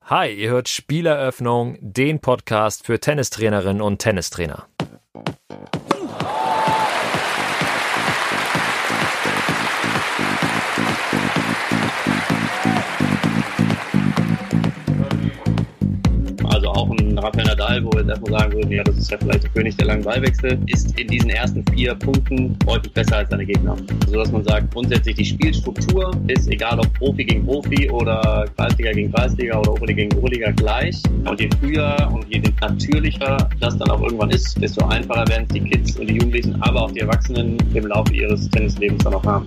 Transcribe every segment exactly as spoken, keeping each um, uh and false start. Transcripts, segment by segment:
Hi, ihr hört Spieleröffnung, den Podcast für Tennistrainerinnen und Tennistrainer. Also auch ein Rafael Nadal, wo wir jetzt erstmal sagen würden, ja, das ist ja vielleicht der König der langen Ballwechsel, ist in diesen ersten vier Punkten deutlich besser als seine Gegner. So dass man sagt, grundsätzlich die Spielstruktur ist, egal ob Profi gegen Profi oder Kreisliga gegen Kreisliga oder Oberliga gegen Oberliga, gleich. Und je früher und je natürlicher das dann auch irgendwann ist, desto einfacher werden es die Kids und die Jugendlichen, aber auch die Erwachsenen im Laufe ihres Tennislebens dann auch haben.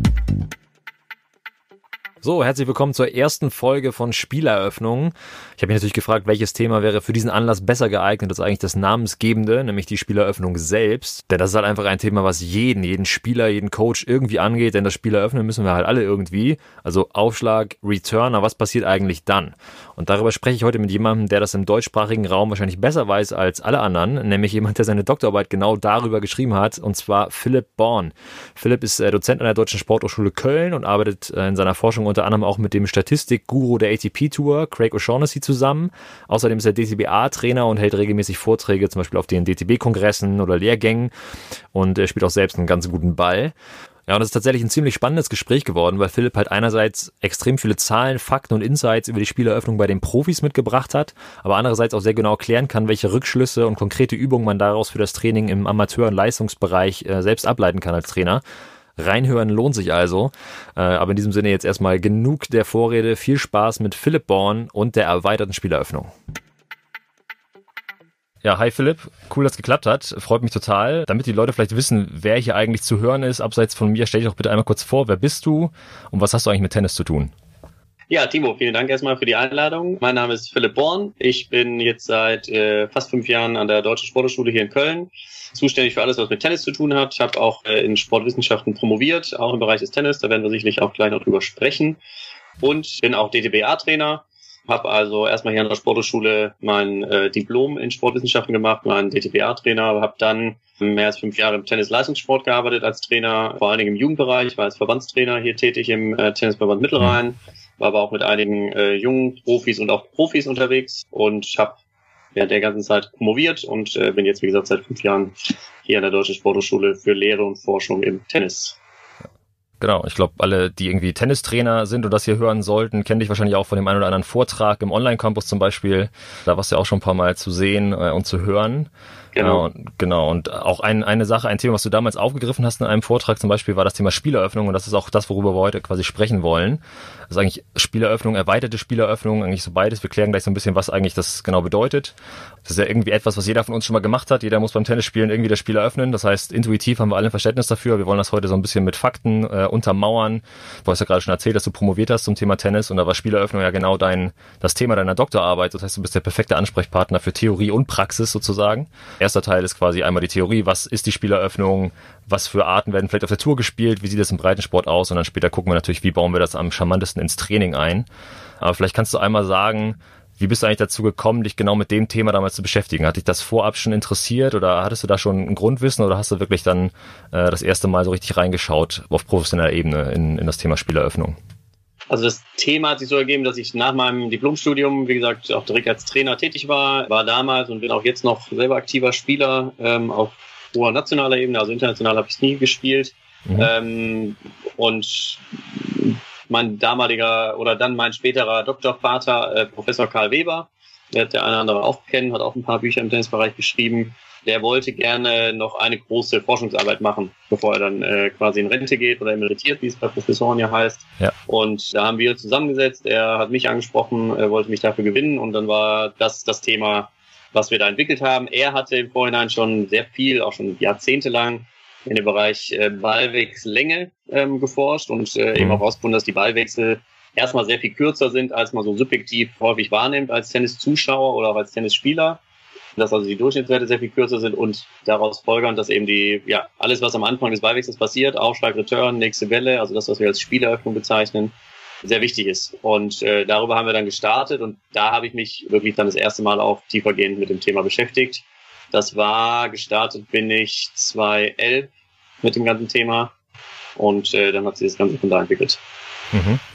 So, herzlich willkommen zur ersten Folge von Spieleröffnung. Ich habe mich natürlich gefragt, welches Thema wäre für diesen Anlass besser geeignet als eigentlich das Namensgebende, nämlich die Spieleröffnung selbst. Denn das ist halt einfach ein Thema, was jeden, jeden Spieler, jeden Coach irgendwie angeht, denn das Spieleröffnen müssen wir halt alle irgendwie. Also Aufschlag, Return, aber was passiert eigentlich dann? Und darüber spreche ich heute mit jemandem, der das im deutschsprachigen Raum wahrscheinlich besser weiß als alle anderen, nämlich jemand, der seine Doktorarbeit genau darüber geschrieben hat, und zwar Philipp Born. Philipp ist äh, Dozent an der Deutschen Sporthochschule Köln und arbeitet äh, in seiner Forschung unter anderem auch mit dem Statistikguru der A T P Tour, Craig O'Shaughnessy, zusammen. Außerdem ist er D T B A-Trainer und hält regelmäßig Vorträge, zum Beispiel auf den D T B-Kongressen oder Lehrgängen, und er spielt auch selbst einen ganz guten Ball. Ja, und das ist tatsächlich ein ziemlich spannendes Gespräch geworden, weil Philipp halt einerseits extrem viele Zahlen, Fakten und Insights über die Spieleröffnung bei den Profis mitgebracht hat, aber andererseits auch sehr genau erklären kann, welche Rückschlüsse und konkrete Übungen man daraus für das Training im Amateur- und Leistungsbereich äh, selbst ableiten kann als Trainer. Reinhören lohnt sich also, äh, aber in diesem Sinne jetzt erstmal genug der Vorrede. Viel Spaß mit Philipp Born und der erweiterten Spieleröffnung. Ja, hi Philipp, cool, dass es geklappt hat, freut mich total. Damit die Leute vielleicht wissen, wer hier eigentlich zu hören ist, abseits von mir, stell dich doch bitte einmal kurz vor, wer bist du und was hast du eigentlich mit Tennis zu tun? Ja, Timo, vielen Dank erstmal für die Einladung. Mein Name ist Philipp Born. Ich bin jetzt seit äh, fast fünf Jahren an der Deutschen Sporthochschule hier in Köln zuständig für alles, was mit Tennis zu tun hat. Ich habe auch äh, in Sportwissenschaften promoviert, auch im Bereich des Tennis. Da werden wir sicherlich auch gleich noch drüber sprechen. Und bin auch D T B A-Trainer. Habe also erstmal hier an der Sporthochschule mein äh, Diplom in Sportwissenschaften gemacht, mein D T B A-Trainer. Habe dann mehr als fünf Jahre im Tennis-Leistungssport gearbeitet als Trainer, vor allen Dingen im Jugendbereich. War als Verbandstrainer hier tätig im äh, Tennisverband Mittelrhein. War aber auch mit einigen äh, jungen Profis und auch Profis unterwegs und habe während der ganzen Zeit promoviert und äh, bin jetzt, wie gesagt, seit fünf Jahren hier an der Deutschen Sporthochschule für Lehre und Forschung im Tennis. Genau, ich glaube, alle, die irgendwie Tennistrainer sind und das hier hören sollten, kennen dich wahrscheinlich auch von dem einen oder anderen Vortrag im Online-Campus zum Beispiel. Da warst du ja auch schon ein paar Mal zu sehen äh, und zu hören. Genau. Äh, genau, und auch ein, eine Sache, ein Thema, was du damals aufgegriffen hast in einem Vortrag zum Beispiel, war das Thema Spieleröffnung, und das ist auch das, worüber wir heute quasi sprechen wollen. Das ist eigentlich Spieleröffnung, erweiterte Spieleröffnung, eigentlich so beides. Wir klären gleich so ein bisschen, was eigentlich das genau bedeutet. Das ist ja irgendwie etwas, was jeder von uns schon mal gemacht hat. Jeder muss beim Tennisspielen irgendwie das Spiel eröffnen. Das heißt, intuitiv haben wir alle ein Verständnis dafür. Wir wollen das heute so ein bisschen mit Fakten äh, untermauern. Du hast ja gerade schon erzählt, dass du promoviert hast zum Thema Tennis, und da war Spieleröffnung ja genau dein das Thema deiner Doktorarbeit. Das heißt, du bist der perfekte Ansprechpartner für Theorie und Praxis sozusagen. Erster Teil ist quasi einmal die Theorie. Was ist die Spieleröffnung? Was für Arten werden vielleicht auf der Tour gespielt? Wie sieht das im Breitensport aus? Und dann später gucken wir natürlich, wie bauen wir das am charmantesten ins Training ein. Aber vielleicht kannst du einmal sagen, wie bist du eigentlich dazu gekommen, dich genau mit dem Thema damals zu beschäftigen? Hat dich das vorab schon interessiert oder hattest du da schon ein Grundwissen, oder hast du wirklich dann äh, das erste Mal so richtig reingeschaut auf professioneller Ebene in, in das Thema Spieleröffnung? Also das Thema hat sich so ergeben, dass ich nach meinem Diplomstudium, wie gesagt, auch direkt als Trainer tätig war, war damals und bin auch jetzt noch selber aktiver Spieler ähm, auf hoher nationaler Ebene, also international habe ich es nie gespielt. Mhm. Ähm, und mein damaliger oder dann mein späterer Doktorvater, äh, Professor Karl Weber, der hat der eine oder andere auch kennen, hat auch ein paar Bücher im Tennisbereich geschrieben. Der wollte gerne noch eine große Forschungsarbeit machen, bevor er dann äh, quasi in Rente geht oder emeritiert, wie es bei Professoren ja heißt. Ja. Und da haben wir zusammengesetzt. Er hat mich angesprochen, er wollte mich dafür gewinnen, und dann war das das Thema, was wir da entwickelt haben. Er hatte im Vorhinein schon sehr viel, auch schon jahrzehntelang, in dem Bereich äh, Ballwechsellänge ähm, geforscht und äh, mhm. eben auch herausgefunden, dass die Ballwechsel erstmal sehr viel kürzer sind, als man so subjektiv häufig wahrnimmt als Tenniszuschauer oder auch als Tennisspieler. Dass also die Durchschnittswerte sehr viel kürzer sind und daraus folgern, dass eben die, ja, alles, was am Anfang des Ballwechsels passiert, Aufschlag, Return, nächste Welle, also das, was wir als Spieleröffnung bezeichnen, sehr wichtig ist. Und äh, darüber haben wir dann gestartet, und da habe ich mich wirklich dann das erste Mal auch tiefergehend mit dem Thema beschäftigt. Das war, gestartet bin ich zweitausendelf mit dem ganzen Thema, und äh, dann hat sich das Ganze von da entwickelt. Mhm.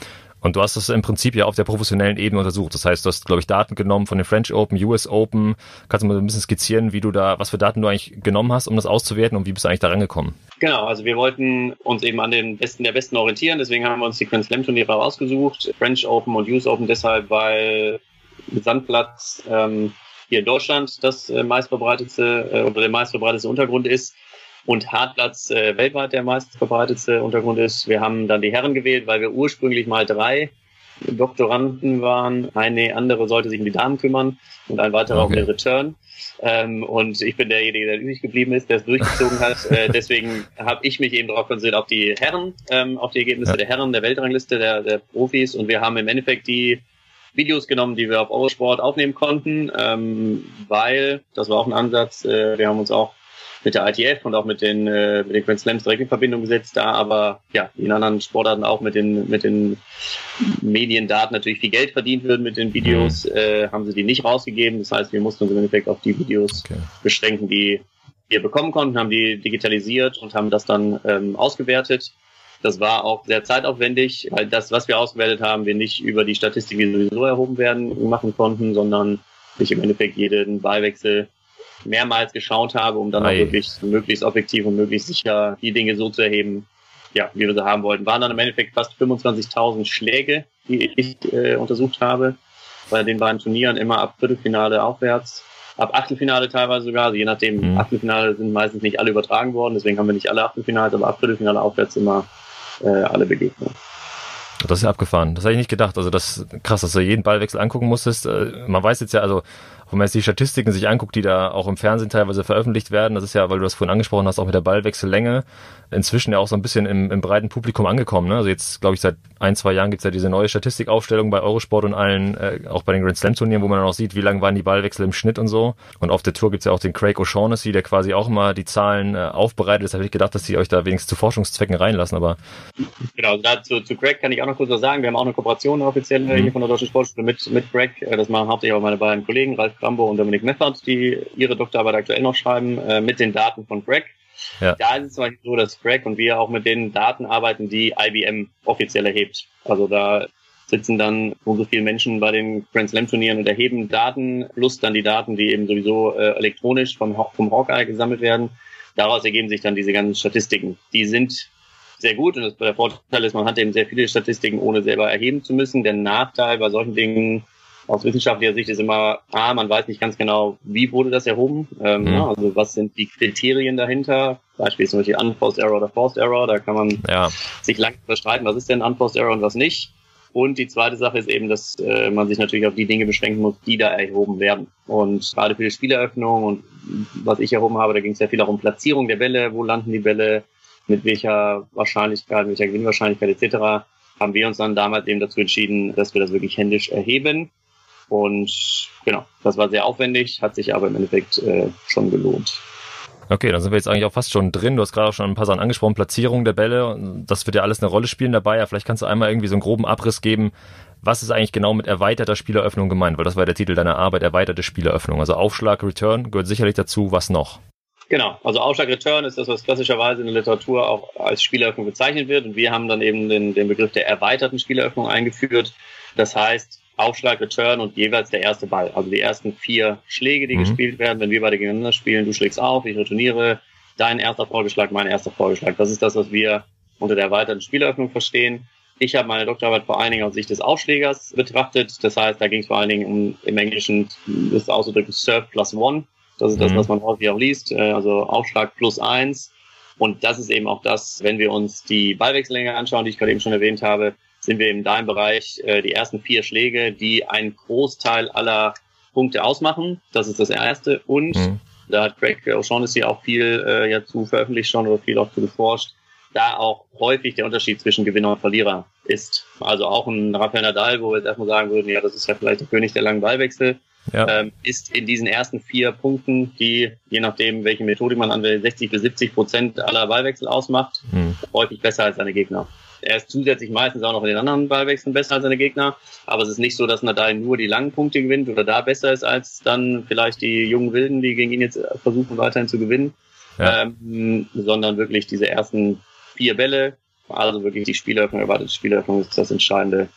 Und du hast das im Prinzip ja auf der professionellen Ebene untersucht. Das heißt, du hast, glaube ich, Daten genommen von den French Open, U S Open. Kannst du mal ein bisschen skizzieren, wie du da, was für Daten du eigentlich genommen hast, um das auszuwerten und wie bist du eigentlich da rangekommen? Genau, also wir wollten uns eben an den Besten der Besten orientieren. Deswegen haben wir uns die Grand Slam Turniere rausgesucht. French Open und U S Open deshalb, weil Sandplatz ähm, hier in Deutschland das äh, meistverbreitetste äh, oder der meistverbreitetste Untergrund ist. Und Hartplatz äh, weltweit der meistverbreitetste Untergrund ist. Wir haben dann die Herren gewählt, weil wir ursprünglich mal drei Doktoranden waren. Eine andere sollte sich um die Damen kümmern und ein weiterer okay. um den Return. Ähm, und ich bin derjenige, der übrig geblieben ist, der es durchgezogen hat. Äh, deswegen habe ich mich eben darauf konzentriert, auf die Herren, ähm, auf die Ergebnisse ja. der Herren, der Weltrangliste, der, der Profis. Und wir haben im Endeffekt die Videos genommen, die wir auf Eurosport aufnehmen konnten, ähm, weil, das war auch ein Ansatz, äh, wir haben uns auch mit der I T F und auch mit den, äh, mit den Grand Slams direkt in Verbindung gesetzt, da aber ja in anderen Sportarten auch mit den mit den Mediendaten natürlich viel Geld verdient wird mit den Videos, mhm. äh, haben sie die nicht rausgegeben. Das heißt, wir mussten uns im Endeffekt auf die Videos okay. beschränken, die wir bekommen konnten, haben die digitalisiert und haben das dann ähm, ausgewertet. Das war auch sehr zeitaufwendig, weil das, was wir ausgewertet haben, wir nicht über die Statistik, die sowieso erhoben werden, machen konnten, sondern ich im Endeffekt jeden Ballwechsel mehrmals geschaut habe, um dann auch wirklich möglichst objektiv und möglichst sicher die Dinge so zu erheben, ja, wie wir sie haben wollten. Waren dann im Endeffekt fast fünfundzwanzigtausend Schläge, die ich äh, untersucht habe, bei den beiden Turnieren immer ab Viertelfinale aufwärts, ab Achtelfinale teilweise sogar, also je nachdem, mhm. Achtelfinale sind meistens nicht alle übertragen worden, deswegen haben wir nicht alle Achtelfinale, aber ab Viertelfinale aufwärts immer äh, alle Begegnungen. Das ist ja abgefahren. Das habe ich nicht gedacht. Also das krass, dass du jeden Ballwechsel angucken musstest. Man weiß jetzt ja, also wenn man jetzt die Statistiken sich anguckt, die da auch im Fernsehen teilweise veröffentlicht werden, das ist ja, weil du das vorhin angesprochen hast, auch mit der Ballwechsellänge, inzwischen ja auch so ein bisschen im, im breiten Publikum angekommen. Ne? Also jetzt, glaube ich, seit ein, zwei Jahren gibt's ja diese neue Statistikaufstellung bei Eurosport und allen, äh, auch bei den Grand Slam Turnieren, wo man dann auch sieht, wie lang waren die Ballwechsel im Schnitt und so. Und auf der Tour gibt's ja auch den Craig O'Shaughnessy, der quasi auch immer die Zahlen äh, aufbereitet. Deshalb habe ich gedacht, dass die euch da wenigstens zu Forschungszwecken reinlassen, aber... Genau, dazu zu Craig kann ich auch noch kurz was sagen. Wir haben auch eine Kooperation offiziell mhm. hier von der Deutschen Sportschule mit, mit Craig. Das machen hauptsächlich auch meine beiden Kollegen, Ralf Krambo und Dominik Meffert, die ihre Doktorarbeit aktuell noch schreiben, äh, mit den Daten von Craig. Ja. Da ist es zum Beispiel so, dass Craig und wir auch mit den Daten arbeiten, die I B M offiziell erhebt. Also da sitzen dann so viele Menschen bei den Grand Slam Turnieren und erheben Daten, plus dann die Daten, die eben sowieso äh, elektronisch vom, vom Hawkeye gesammelt werden. Daraus ergeben sich dann diese ganzen Statistiken. Die sind sehr gut und das, der Vorteil ist, man hat eben sehr viele Statistiken, ohne selber erheben zu müssen. Der Nachteil bei solchen Dingen aus wissenschaftlicher Sicht ist immer, ah, man weiß nicht ganz genau, wie wurde das erhoben, ähm, mhm. ja, also was sind die Kriterien dahinter, beispielsweise Unforced Error oder Forced Error, da kann man ja. sich lange bestreiten, was ist denn Unforced Error und was nicht. Und die zweite Sache ist eben, dass äh, man sich natürlich auf die Dinge beschränken muss, die da erhoben werden. Und gerade für die Spieleröffnung und was ich erhoben habe, da ging es ja viel darum, Platzierung der Bälle, wo landen die Bälle, mit welcher Wahrscheinlichkeit, mit welcher Gewinnwahrscheinlichkeit et cetera, haben wir uns dann damals eben dazu entschieden, dass wir das wirklich händisch erheben. Und genau, das war sehr aufwendig, hat sich aber im Endeffekt äh, schon gelohnt. Okay, dann sind wir jetzt eigentlich auch fast schon drin. Du hast gerade auch schon ein paar Sachen angesprochen, Platzierung der Bälle. Das wird ja alles eine Rolle spielen dabei. Ja, vielleicht kannst du einmal irgendwie so einen groben Abriss geben. Was ist eigentlich genau mit erweiterter Spieleröffnung gemeint? Weil das war der Titel deiner Arbeit, erweiterte Spieleröffnung. Also Aufschlag, Return gehört sicherlich dazu. Was noch? Genau, also Aufschlag, Return ist das, was klassischerweise in der Literatur auch als Spieleröffnung bezeichnet wird. Und wir haben dann eben den, den Begriff der erweiterten Spieleröffnung eingeführt. Das heißt, Aufschlag, Return und jeweils der erste Ball. Also die ersten vier Schläge, die mhm. gespielt werden, wenn wir beide gegeneinander spielen, du schlägst auf, ich retourniere, dein erster Vorgeschlag, mein erster Vorgeschlag. Das ist das, was wir unter der erweiterten Spieleröffnung verstehen. Ich habe meine Doktorarbeit vor allen Dingen aus Sicht des Aufschlägers betrachtet. Das heißt, da ging es vor allen Dingen um, im Englischen das auszudrücken, Serve plus one. Das ist mhm. das, was man häufig auch liest. Also Aufschlag plus eins. Und das ist eben auch das, wenn wir uns die Ballwechsellänge anschauen, die ich gerade eben schon erwähnt habe, sind wir in deinem Bereich äh, die ersten vier Schläge, die einen Großteil aller Punkte ausmachen. Das ist das Erste. Und mhm. da hat Craig O'Shaughnessy auch viel äh, ja zu veröffentlicht schon oder viel auch zu geforscht, da auch häufig der Unterschied zwischen Gewinner und Verlierer ist. Also auch ein Rafael Nadal, wo wir jetzt erstmal sagen würden, ja, das ist ja vielleicht der König der langen Ballwechsel, ja. ähm, ist in diesen ersten vier Punkten, die, je nachdem, welche Methodik man anwendet, sechzig bis siebzig Prozent aller Ballwechsel ausmacht, mhm. häufig besser als seine Gegner. Er ist zusätzlich meistens auch noch in den anderen Ballwechseln besser als seine Gegner, aber es ist nicht so, dass Nadal nur die langen Punkte gewinnt oder da besser ist als dann vielleicht die jungen Wilden, die gegen ihn jetzt versuchen weiterhin zu gewinnen, ja. ähm, sondern wirklich diese ersten vier Bälle, also wirklich die Spieleröffnung, erwartete Spieleröffnung ist das Entscheidende,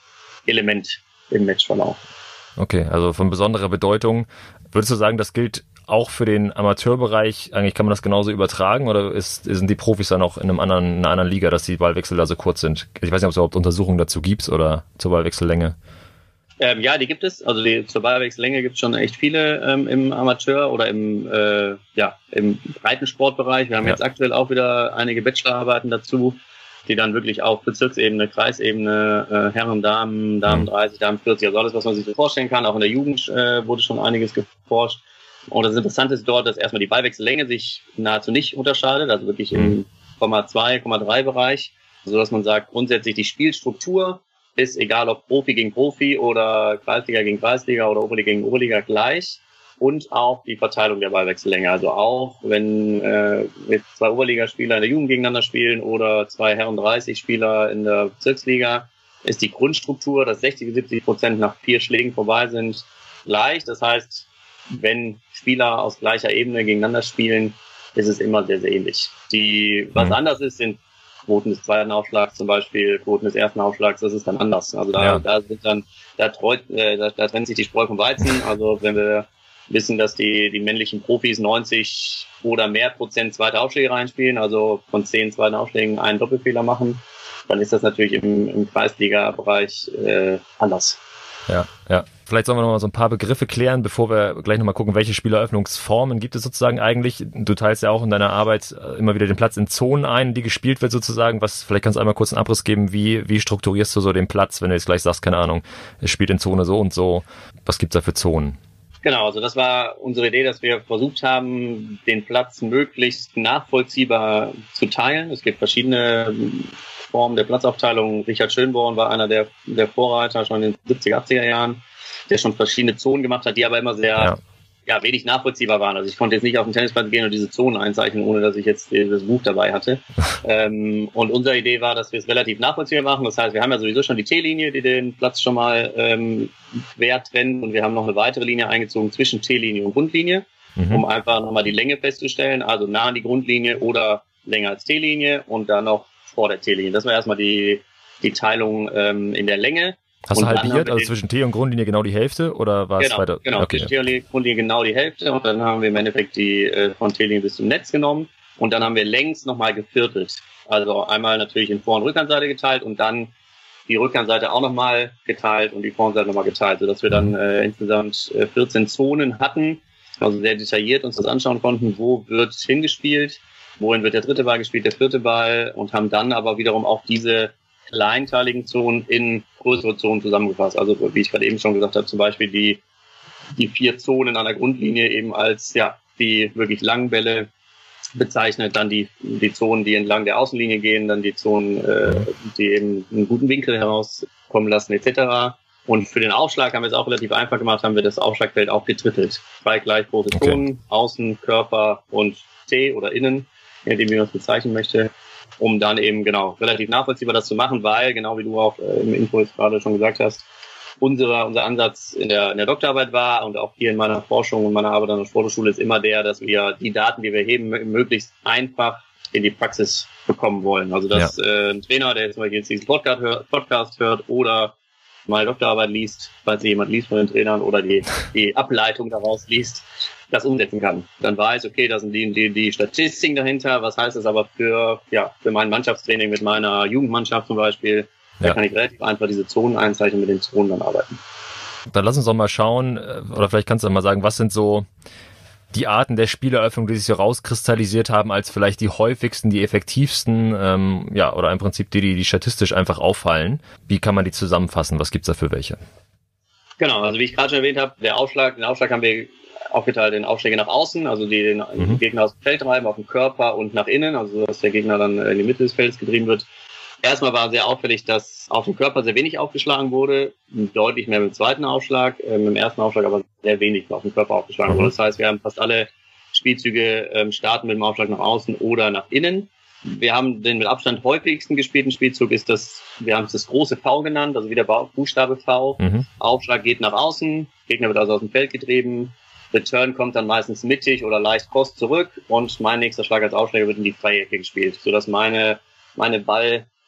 Element im Matchverlauf. Okay, also von besonderer Bedeutung. Würdest du sagen, das gilt auch für den Amateurbereich? Eigentlich kann man das genauso übertragen oder ist, sind die Profis dann auch in einem anderen, in einer anderen Liga, dass die Ballwechsel da so kurz sind? Ich weiß nicht, ob es überhaupt Untersuchungen dazu gibt oder zur Ballwechsellänge. Ähm, ja, die gibt es. Also die, zur Ballwechsellänge gibt es schon echt viele ähm, im Amateur- oder im, äh, ja, im Breitensportbereich. Wir haben ja. jetzt aktuell auch wieder einige Bachelorarbeiten dazu, die dann wirklich auf Bezirksebene, Kreisebene, äh, Herren, Damen, Damen dreißig, Damen vierzig, also alles, was man sich so vorstellen kann. Auch in der Jugend äh, wurde schon einiges geforscht. Und das Interessante ist dort, dass erstmal die Ballwechsellänge sich nahezu nicht unterscheidet, also wirklich im Komma zwei, Komma drei Bereich, sodass man sagt, grundsätzlich die Spielstruktur ist, egal ob Profi gegen Profi oder Kreisliga gegen Kreisliga oder Oberliga gegen Oberliga, gleich. Und auch die Verteilung der Ballwechsellänge. Also auch wenn äh, mit zwei Oberligaspieler in der Jugend gegeneinander spielen oder zwei Herren dreißig Spieler in der Bezirksliga, ist die Grundstruktur, dass sechzig bis siebzig Prozent nach vier Schlägen vorbei sind, gleich. Das heißt, wenn Spieler aus gleicher Ebene gegeneinander spielen, ist es immer sehr, sehr ähnlich. Die, was mhm. anders ist, sind Quoten des zweiten Aufschlags zum Beispiel, Quoten des ersten Aufschlags, das ist dann anders. Also da, ja. da sind dann, da, treut, äh, da, da trennt sich die Spreu vom Weizen. Also wenn wir wissen, dass die, die männlichen Profis neunzig oder mehr Prozent zweite Aufschläge reinspielen, also von zehn zweiten Aufschlägen einen Doppelfehler machen, dann ist das natürlich im, im Kreisliga-Bereich äh, anders. Ja, ja. Vielleicht sollen wir noch mal so ein paar Begriffe klären, bevor wir gleich noch mal gucken, welche Spieleröffnungsformen gibt es sozusagen eigentlich. Du teilst ja auch in deiner Arbeit immer wieder den Platz in Zonen ein, die gespielt wird sozusagen. Was, vielleicht kannst du einmal kurz einen Abriss geben, wie, wie strukturierst du so den Platz, wenn du jetzt gleich sagst, keine Ahnung, es spielt in Zone so und so. Was gibt's da für Zonen? Genau, also das war unsere Idee, dass wir versucht haben, den Platz möglichst nachvollziehbar zu teilen. Es gibt verschiedene Formen der Platzaufteilung. Richard Schönborn war einer der, der Vorreiter schon in den siebziger, achtziger Jahren, der schon verschiedene Zonen gemacht hat, die aber immer sehr ja. Ja, wenig nachvollziehbar waren. Also ich konnte jetzt nicht auf den Tennisplatz gehen und diese Zonen einzeichnen, ohne dass ich jetzt das Buch dabei hatte. ähm, und unsere Idee war, dass wir es relativ nachvollziehbar machen. Das heißt, wir haben ja sowieso schon die T-Linie, die den Platz schon mal ähm, quer trennt, und wir haben noch eine weitere Linie eingezogen zwischen T-Linie und Grundlinie, mhm. um einfach nochmal die Länge festzustellen, also nah an die Grundlinie oder länger als T-Linie und dann noch vor der T-Linie. Das war erstmal die, die Teilung ähm, in der Länge. Hast du halbiert, also zwischen T und Grundlinie genau die Hälfte, oder war es genau, weiter? Genau, okay. zwischen T und Grundlinie genau die Hälfte, und dann haben wir im Endeffekt die äh, von T-Linie bis zum Netz genommen, und dann haben wir längs nochmal geviertelt. Also einmal natürlich in Vor- und Rückhandseite geteilt und dann die Rückhandseite auch nochmal geteilt und die Vorhandseite nochmal geteilt, sodass wir dann äh, insgesamt äh, vierzehn Zonen hatten, also sehr detailliert uns das anschauen konnten, wo wird hingespielt, wohin wird der dritte Ball gespielt, der vierte Ball, und haben dann aber wiederum auch diese kleinteiligen Zonen in größere Zonen zusammengefasst. Also wie ich gerade eben schon gesagt habe, zum Beispiel die die vier Zonen an der Grundlinie eben als ja die wirklich langen Bälle bezeichnet, dann die die Zonen, die entlang der Außenlinie gehen, dann die Zonen, äh, die eben einen guten Winkel herauskommen lassen et cetera. Und für den Aufschlag haben wir es auch relativ einfach gemacht, haben wir das Aufschlagfeld auch getrittelt. Zwei gleich große Zonen, okay. Außen, Körper und T oder Innen, je nachdem wie man es bezeichnen möchte, um dann eben genau relativ nachvollziehbar das zu machen, weil, genau wie du auch äh, im Info jetzt gerade schon gesagt hast, unser, unser Ansatz in der, in der Doktorarbeit war und auch hier in meiner Forschung und meiner Arbeit an der Sporthochschule ist immer der, dass wir die Daten, die wir heben, möglichst einfach in die Praxis bekommen wollen. Also dass ja. äh, ein Trainer, der jetzt zum Beispiel jetzt diesen Podcast hört, Podcast hört oder meine Doktorarbeit liest, falls jemand liest von den Trainern oder die, die Ableitung daraus liest, das umsetzen kann. Dann weiß, okay, da sind die, die, die Statistiken dahinter, was heißt das aber für, ja, für mein Mannschaftstraining mit meiner Jugendmannschaft zum Beispiel, da ja. kann ich relativ einfach diese Zonen einzeichnen, mit den Zonen dann arbeiten. Dann lass uns doch mal schauen, oder vielleicht kannst du mal sagen, was sind so die Arten der Spieleröffnung, die sich so rauskristallisiert haben, als vielleicht die häufigsten, die effektivsten, ähm, ja, oder im Prinzip die, die, die statistisch einfach auffallen. Wie kann man die zusammenfassen? Was gibt's da für welche? Genau, also wie ich gerade schon erwähnt habe, der Aufschlag, den Aufschlag haben wir aufgeteilt in Aufschläge nach außen, also die den mhm. Gegner aus dem Feld treiben, auf den Körper und nach innen, also dass der Gegner dann in die Mitte des Feldes getrieben wird. Erstmal war sehr auffällig, dass auf dem Körper sehr wenig aufgeschlagen wurde, deutlich mehr mit dem zweiten Aufschlag, äh, mit dem ersten Aufschlag aber sehr wenig auf dem Körper aufgeschlagen mhm. wurde. Das heißt, wir haben fast alle Spielzüge ähm, starten mit dem Aufschlag nach außen oder nach innen. Wir haben den mit Abstand häufigsten gespielten Spielzug ist das, wir haben es das große V genannt, also wie der Buchstabe V. Mhm. Aufschlag geht nach außen, Gegner wird also aus dem Feld getrieben, Return kommt dann meistens mittig oder leicht cross zurück und mein nächster Schlag als Aufschläger wird in die freie Ecke gespielt, sodass meine, meine Ball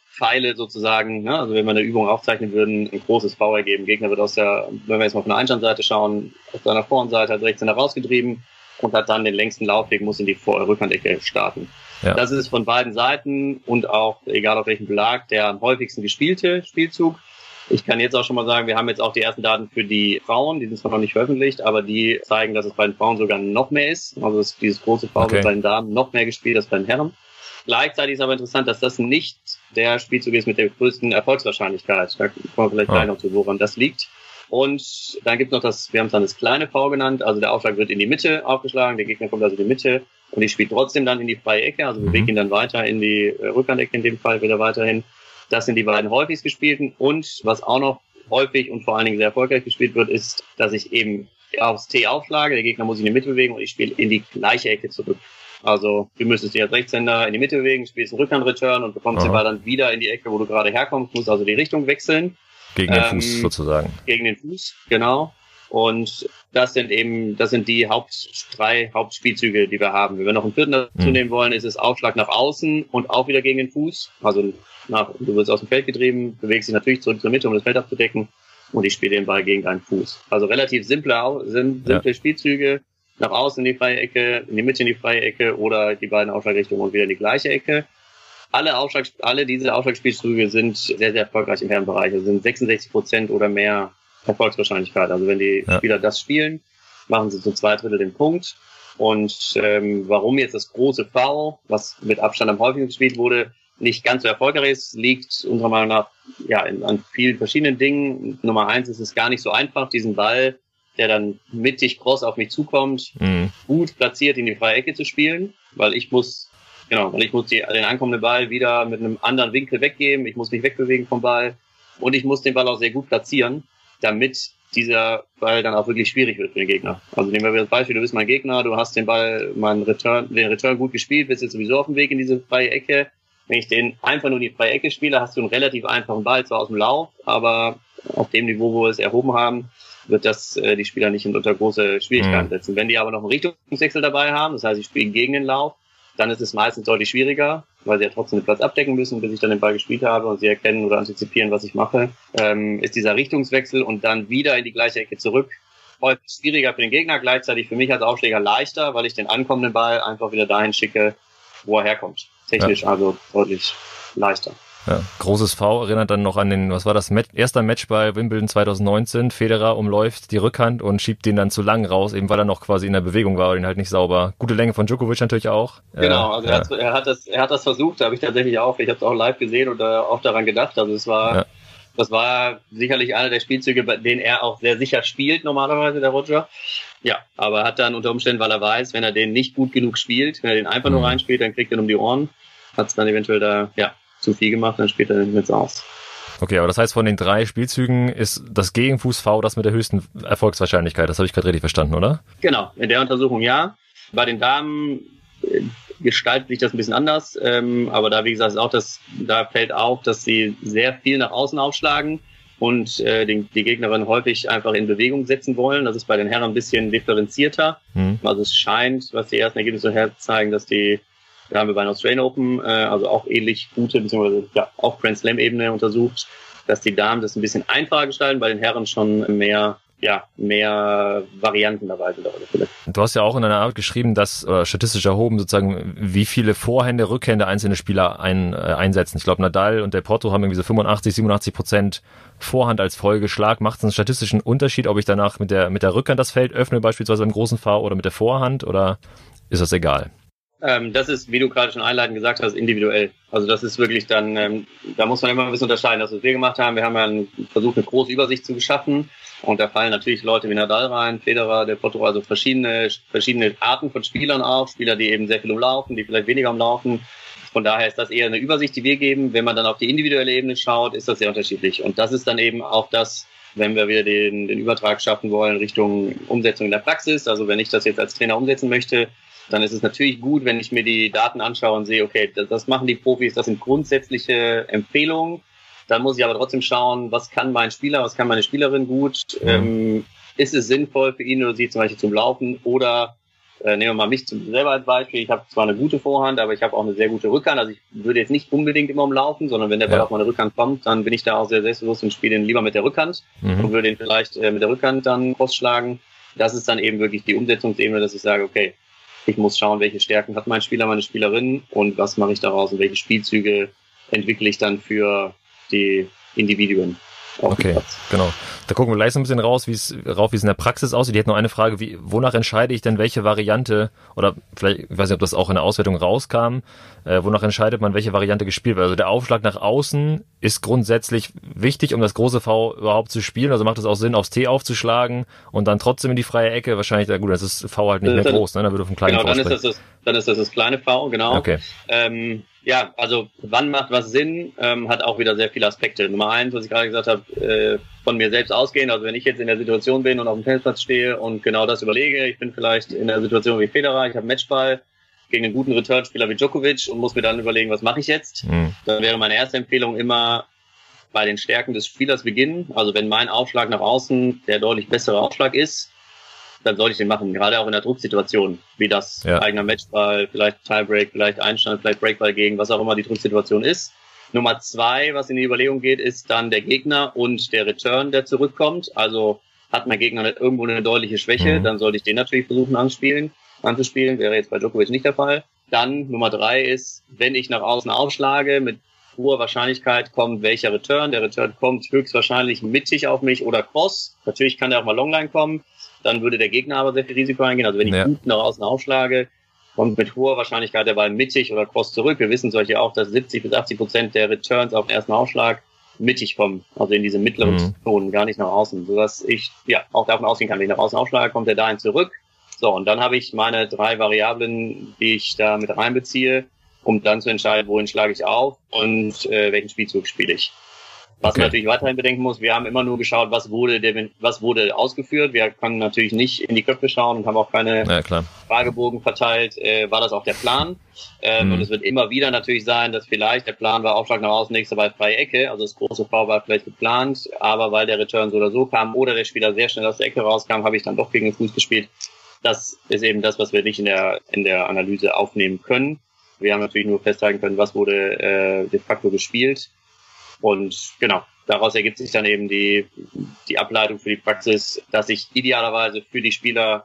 Pfeile sozusagen, ne? Also wenn wir eine Übung aufzeichnen würden, ein großes V ergeben. Gegner wird aus der, wenn wir jetzt mal von der Einstandseite schauen, auf seiner Vorhandseite hat rechts rausgetrieben und hat dann den längsten Laufweg, muss in die Vor- Rückhandecke starten. Ja. Das ist von beiden Seiten und auch, egal auf welchem Belag, der am häufigsten gespielte Spielzug. Ich kann jetzt auch schon mal sagen, wir haben jetzt auch die ersten Daten für die Frauen, die sind zwar noch nicht veröffentlicht, aber die zeigen, dass es bei den Frauen sogar noch mehr ist. Also es, dieses große V okay. wird bei den Damen noch mehr gespielt als bei den Herren. Gleichzeitig ist aber interessant, dass das nicht der Spielzug ist mit der größten Erfolgswahrscheinlichkeit. Da kommen wir vielleicht gleich oh. noch zu, woran das liegt. Und dann gibt es noch das, wir haben es dann das kleine V genannt, also der Aufschlag wird in die Mitte aufgeschlagen, der Gegner kommt also in die Mitte und ich spiele trotzdem dann in die freie Ecke, also bewege ihn dann weiter in die äh, Rückhandecke in dem Fall wieder weiterhin. Das sind die beiden häufigst gespielten und was auch noch häufig und vor allen Dingen sehr erfolgreich gespielt wird, ist, dass ich eben aufs T aufschlage, der Gegner muss sich in die Mitte bewegen und ich spiele in die gleiche Ecke zurück. Also du müsstest dich als Rechtshänder in die Mitte bewegen, spielst einen Rückhand-Return und bekommst den Ball dann wieder in die Ecke, wo du gerade herkommst, musst also die Richtung wechseln. Gegen den ähm, Fuß sozusagen. Gegen den Fuß, genau. Und das sind eben, das sind die Haupt, drei Hauptspielzüge, die wir haben. Wenn wir noch einen vierten dazu mhm. nehmen wollen, ist es Aufschlag nach außen und auch wieder gegen den Fuß. Also nach, du wirst aus dem Feld getrieben, bewegst dich natürlich zurück zur Mitte, um das Feld abzudecken und ich spiele den Ball gegen deinen Fuß. Also relativ simple, simple ja. Spielzüge. Nach außen in die freie Ecke, in die Mitte in die freie Ecke oder die beiden Aufschlagrichtungen und wieder in die gleiche Ecke. Alle Aufschlag, alle diese Aufschlagspielzüge sind sehr, sehr erfolgreich im Herrenbereich. Also sind sechsundsechzig Prozent oder mehr Erfolgswahrscheinlichkeit. Also wenn die ja. Spieler das spielen, machen sie zu zwei Drittel den Punkt. Und ähm, warum jetzt das große V, was mit Abstand am häufigsten gespielt wurde, nicht ganz so erfolgreich ist, liegt unserer Meinung nach ja in, an vielen verschiedenen Dingen. Nummer eins ist es gar nicht so einfach, diesen Ball, der dann mittig cross auf mich zukommt, mhm. gut platziert in die freie Ecke zu spielen, weil ich muss, genau, weil ich muss die, den ankommenden Ball wieder mit einem anderen Winkel weggeben, ich muss mich wegbewegen vom Ball und ich muss den Ball auch sehr gut platzieren, damit dieser Ball dann auch wirklich schwierig wird für den Gegner. Also nehmen wir wieder das Beispiel, du bist mein Gegner, du hast den Ball, meinen Return, den Return gut gespielt, bist jetzt sowieso auf dem Weg in diese freie Ecke. Wenn ich den einfach nur in die freie Ecke spiele, hast du einen relativ einfachen Ball, zwar aus dem Lauf, aber auf dem Niveau, wo wir es erhoben haben, wird das äh, die Spieler nicht unter große Schwierigkeiten mhm. setzen. Wenn die aber noch einen Richtungswechsel dabei haben, das heißt, sie spielen gegen den Lauf, dann ist es meistens deutlich schwieriger, weil sie ja trotzdem den Platz abdecken müssen, bis ich dann den Ball gespielt habe und sie erkennen oder antizipieren, was ich mache, ähm, ist dieser Richtungswechsel und dann wieder in die gleiche Ecke zurück häufig schwieriger für den Gegner, gleichzeitig für mich als Aufschläger leichter, weil ich den ankommenden Ball einfach wieder dahin schicke, wo er herkommt. Technisch ja. also deutlich leichter. Ja, großes V erinnert dann noch an den, was war das, Met- erster Match bei Wimbledon zwanzig neunzehn. Federer umläuft die Rückhand und schiebt den dann zu lang raus, eben weil er noch quasi in der Bewegung war und ihn halt nicht sauber. Gute Länge von Djokovic natürlich auch. Genau, also äh, er, hat, er, hat das, er hat das versucht, da habe ich tatsächlich auch, ich habe es auch live gesehen und äh, auch daran gedacht. Also es war, ja. das war sicherlich einer der Spielzüge, bei denen er auch sehr sicher spielt normalerweise, der Roger. Ja, aber er hat dann unter Umständen, weil er weiß, wenn er den nicht gut genug spielt, wenn er den einfach mhm. nur reinspielt, dann kriegt er ihn um die Ohren, hat es dann eventuell da, ja, zu viel gemacht, dann spielt er nicht mehr aus. Okay, aber das heißt, von den drei Spielzügen ist das Gegenfuß-V das mit der höchsten Erfolgswahrscheinlichkeit. Das habe ich gerade richtig verstanden, oder? Genau, in der Untersuchung ja. Bei den Damen äh, gestaltet sich das ein bisschen anders, ähm, aber da, wie gesagt, ist auch das, da fällt auf, dass sie sehr viel nach außen aufschlagen und äh, die, die Gegnerin häufig einfach in Bewegung setzen wollen. Das ist bei den Herren ein bisschen differenzierter. Hm. Also es scheint, was die ersten Ergebnisse herzeigen, dass die Da haben wir bei den Australian Open, äh, also auch ähnlich gute, beziehungsweise ja, auf Grand Slam-Ebene untersucht, dass die Damen das ein bisschen einfacher gestalten, bei den Herren schon mehr, ja, mehr Varianten dabei sind. Du hast ja auch in deiner Arbeit geschrieben, dass äh, statistisch erhoben sozusagen, wie viele Vorhände, Rückhände einzelne Spieler ein, äh, einsetzen. Ich glaube, Nadal und Del Potro haben irgendwie so fünfundachtzig, siebenundachtzig Prozent Vorhand als Folgeschlag. Macht es einen statistischen Unterschied, ob ich danach mit der, mit der Rückhand das Feld öffne, beispielsweise im großen V oder mit der Vorhand, oder ist das egal? Ähm, das ist, wie du gerade schon einleitend gesagt hast, individuell. Also das ist wirklich dann, ähm, da muss man immer ein bisschen unterscheiden. Das, was wir gemacht haben, wir haben ja einen, versucht, eine große Übersicht zu geschaffen. Und da fallen natürlich Leute wie Nadal rein, Federer, Del Potro, also verschiedene, verschiedene Arten von Spielern auf. Spieler, die eben sehr viel umlaufen, die vielleicht weniger umlaufen. Von daher ist das eher eine Übersicht, die wir geben. Wenn man dann auf die individuelle Ebene schaut, ist das sehr unterschiedlich. Und das ist dann eben auch das, wenn wir wieder den, den Übertrag schaffen wollen Richtung Umsetzung in der Praxis. Also wenn ich das jetzt als Trainer umsetzen möchte, dann ist es natürlich gut, wenn ich mir die Daten anschaue und sehe, okay, das, das machen die Profis, das sind grundsätzliche Empfehlungen. Dann muss ich aber trotzdem schauen, was kann mein Spieler, was kann meine Spielerin gut. Mhm. Ähm, ist es sinnvoll für ihn oder sie zum Beispiel zum Laufen oder äh, nehmen wir mal mich selber als Beispiel, ich habe zwar eine gute Vorhand, aber ich habe auch eine sehr gute Rückhand, also ich würde jetzt nicht unbedingt immer umlaufen, sondern wenn der Ball ja. auf meine Rückhand kommt, dann bin ich da auch sehr selbstbewusst und spiele ihn lieber mit der Rückhand mhm. und würde ihn vielleicht äh, mit der Rückhand dann crossschlagen. Das ist dann eben wirklich die Umsetzungsebene, dass ich sage, okay, ich muss schauen, welche Stärken hat mein Spieler, meine Spielerin und was mache ich daraus und welche Spielzüge entwickle ich dann für die Individuen. Okay, genau. Da gucken wir gleich so ein bisschen raus, wie es rauf, wie es in der Praxis aussieht. Ich hätte noch eine Frage, wie, wonach entscheide ich denn, welche Variante, oder vielleicht, ich weiß nicht, ob das auch in der Auswertung rauskam, äh, wonach entscheidet man, welche Variante gespielt wird? Also der Aufschlag nach außen ist grundsätzlich wichtig, um das große V überhaupt zu spielen. Also macht es auch Sinn, aufs T aufzuschlagen und dann trotzdem in die freie Ecke. Wahrscheinlich, ja gut, das ist V halt nicht mehr groß, ne? Da wird auf einen kleinen Genau, V dann ist, das das, dann ist das das kleine V, genau. Okay. Ähm, Ja, also wann macht was Sinn, ähm, hat auch wieder sehr viele Aspekte. Nummer eins, was ich gerade gesagt habe, äh, von mir selbst ausgehen. Also wenn ich jetzt in der Situation bin und auf dem Tennisplatz stehe und genau das überlege, ich bin vielleicht in der Situation wie Federer, ich habe Matchball gegen einen guten Returnspieler wie Djokovic und muss mir dann überlegen, was mache ich jetzt? Mhm. Dann wäre meine erste Empfehlung immer bei den Stärken des Spielers beginnen. Also wenn mein Aufschlag nach außen der deutlich bessere Aufschlag ist, dann sollte ich den machen, gerade auch in der Drucksituation, wie das ja. eigener Matchball, vielleicht Tiebreak, vielleicht Einstand, vielleicht Breakball gegen, was auch immer die Drucksituation ist. Nummer zwei, was in die Überlegung geht, ist dann der Gegner und der Return, der zurückkommt. Also hat mein Gegner nicht irgendwo eine deutliche Schwäche, mhm. dann sollte ich den natürlich versuchen anzuspielen, anzuspielen, wäre jetzt bei Djokovic nicht der Fall. Dann Nummer drei ist, wenn ich nach außen aufschlage, mit hoher Wahrscheinlichkeit kommt welcher Return. Der Return kommt höchstwahrscheinlich mittig auf mich oder cross. Natürlich kann der auch mal Longline kommen. Dann würde der Gegner aber sehr viel Risiko eingehen. Also wenn ich ja. gut nach außen aufschlage, kommt mit hoher Wahrscheinlichkeit der Ball mittig oder cross zurück. Wir wissen solche auch, dass siebzig bis achtzig Prozent der Returns auf den ersten Aufschlag mittig kommen. Also in diese mittleren mhm. Zonen, gar nicht nach außen. Sodass ich ja auch davon ausgehen kann, wenn ich nach außen aufschlage, kommt der dahin zurück. So, und dann habe ich meine drei Variablen, die ich da mit reinbeziehe, um dann zu entscheiden, wohin schlage ich auf und äh, welchen Spielzug spiele ich. Was okay. man natürlich weiterhin bedenken muss, wir haben immer nur geschaut, was wurde der, was wurde ausgeführt. Wir können natürlich nicht in die Köpfe schauen und haben auch keine ja, klar. Fragebogen verteilt. Äh, war das auch der Plan? Ähm, mhm. Und es wird immer wieder natürlich sein, dass vielleicht der Plan war, Aufschlag nach außen, nächste Ball freie Ecke. Also das große V war vielleicht geplant, aber weil der Return so oder so kam oder der Spieler sehr schnell aus der Ecke rauskam, habe ich dann doch gegen den Fuß gespielt. Das ist eben das, was wir nicht in der, in der Analyse aufnehmen können. Wir haben natürlich nur festhalten können, was wurde äh, de facto gespielt. Und genau, daraus ergibt sich dann eben die, die Ableitung für die Praxis, dass ich idealerweise für die Spieler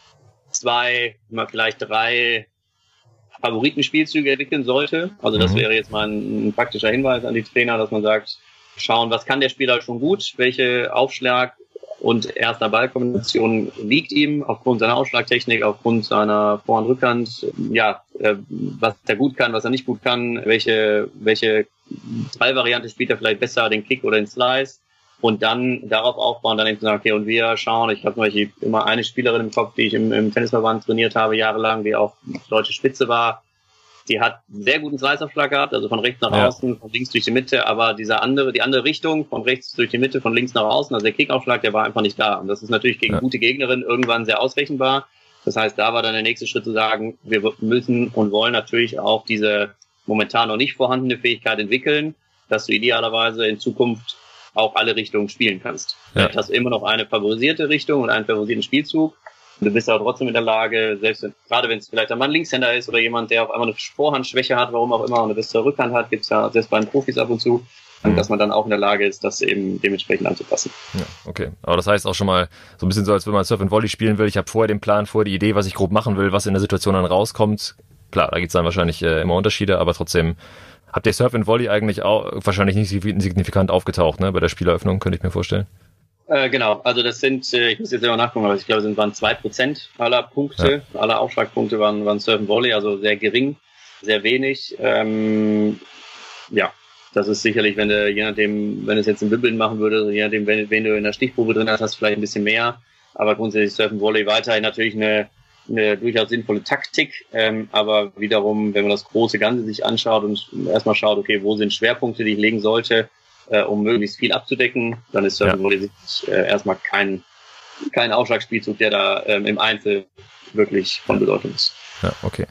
zwei, mal vielleicht drei Favoritenspielzüge entwickeln sollte. Also das mhm. wäre jetzt mal ein, ein praktischer Hinweis an die Trainer, dass man sagt, schauen, was kann der Spieler schon gut, welche Aufschlag und erster Ballkombination liegt ihm aufgrund seiner Aufschlagtechnik, aufgrund seiner Vor- und Rückhand, ja, äh, was er gut kann, was er nicht gut kann, welche, welche Ballvariante spielt er vielleicht besser, den Kick oder den Slice und dann darauf aufbauen, dann eben zu sagen, okay, und wir schauen, ich habe zum Beispiel immer eine Spielerin im Kopf, die ich im, im Tennisverband trainiert habe, jahrelang, die auch deutsche Spitze war, die hat einen sehr guten Slice-Aufschlag gehabt, also von rechts nach ja. außen, von links durch die Mitte, aber diese andere, die andere Richtung, von rechts durch die Mitte, von links nach außen, also der Kickaufschlag, der war einfach nicht da. Und das ist natürlich gegen ja. gute Gegnerinnen irgendwann sehr ausrechenbar. Das heißt, da war dann der nächste Schritt zu sagen, wir müssen und wollen natürlich auch diese momentan noch nicht vorhandene Fähigkeit entwickeln, dass du idealerweise in Zukunft auch alle Richtungen spielen kannst. Ja. Du hast immer noch eine favorisierte Richtung und einen favorisierten Spielzug. Du bist aber trotzdem in der Lage, selbst wenn, gerade wenn es vielleicht ein Mann Linkshänder ist oder jemand, der auf einmal eine Vorhandschwäche hat, warum auch immer, und eine bessere Rückhand hat, gibt es ja selbst bei den Profis ab und zu, mhm. dass man dann auch in der Lage ist, das eben dementsprechend anzupassen. Ja, okay. Aber das heißt auch schon mal so ein bisschen so, als wenn man Surf and Volley spielen will. Ich habe vorher den Plan, vorher die Idee, was ich grob machen will, was in der Situation dann rauskommt. Klar, da gibt es dann wahrscheinlich äh, immer Unterschiede, aber trotzdem habt ihr Surf and Volley eigentlich auch wahrscheinlich nicht signifikant aufgetaucht, ne? Bei der Spieleröffnung, könnte ich mir vorstellen. Äh, genau, also das sind, äh, ich muss jetzt selber nachgucken, aber ich glaube, es waren zwei Prozent aller Punkte, ja. aller Aufschlagpunkte waren, waren Surf and Volley, also sehr gering, sehr wenig. Ähm, ja, das ist sicherlich, wenn du, je nachdem, wenn du es jetzt im Wimbledon machen würdest, je nachdem, wenn, wenn du in der Stichprobe drin hast, hast du vielleicht ein bisschen mehr, aber grundsätzlich Surf and Volley weiterhin natürlich eine, eine durchaus sinnvolle Taktik, ähm, aber wiederum, wenn man das große Ganze sich anschaut und erstmal schaut, okay, wo sind Schwerpunkte, die ich legen sollte, Äh, um möglichst viel abzudecken, dann ist Surf and Volley äh, erstmal kein, kein Aufschlagspielzug, der da ähm, im Einzel wirklich von Bedeutung ist. Ja, okay.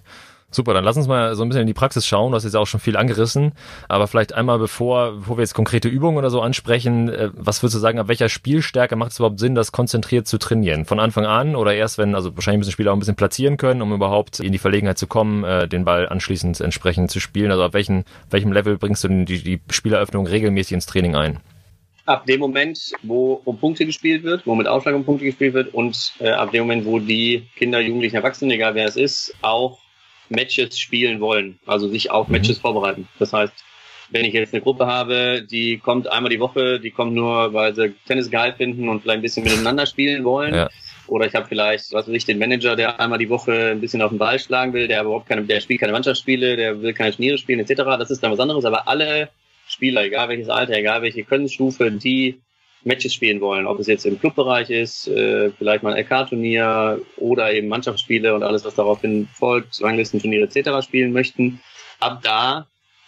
Super, dann lass uns mal so ein bisschen in die Praxis schauen. Du hast jetzt auch schon viel angerissen, aber vielleicht einmal, bevor, bevor wir jetzt konkrete Übungen oder so ansprechen, was würdest du sagen, ab welcher Spielstärke macht es überhaupt Sinn, das konzentriert zu trainieren? Von Anfang an oder erst, wenn, also wahrscheinlich müssen Spieler auch ein bisschen platzieren können, um überhaupt in die Verlegenheit zu kommen, den Ball anschließend entsprechend zu spielen? Also ab welchen, welchem Level bringst du denn die, die Spieleröffnung regelmäßig ins Training ein? Ab dem Moment, wo um Punkte gespielt wird, wo mit Aufschlag um Punkte gespielt wird und äh, ab dem Moment, wo die Kinder, Jugendlichen, Erwachsenen, egal wer es ist, auch Matches spielen wollen, also sich auf Matches mhm. vorbereiten. Das heißt, wenn ich jetzt eine Gruppe habe, die kommt einmal die Woche, die kommt nur, weil sie Tennis geil finden und vielleicht ein bisschen miteinander spielen wollen. Ja. Oder ich habe vielleicht, was weiß ich, den Manager, der einmal die Woche ein bisschen auf den Ball schlagen will, der aber überhaupt keine, der spielt keine Mannschaftsspiele, der will keine Turniere spielen, et cetera. Das ist dann was anderes, aber alle Spieler, egal welches Alter, egal welche Könnensstufe, die Matches spielen wollen, ob es jetzt im Clubbereich ist, äh, vielleicht mal ein L K-Turnier oder eben Mannschaftsspiele und alles, was daraufhin folgt, Ranglistenturniere et cetera spielen möchten. Ab da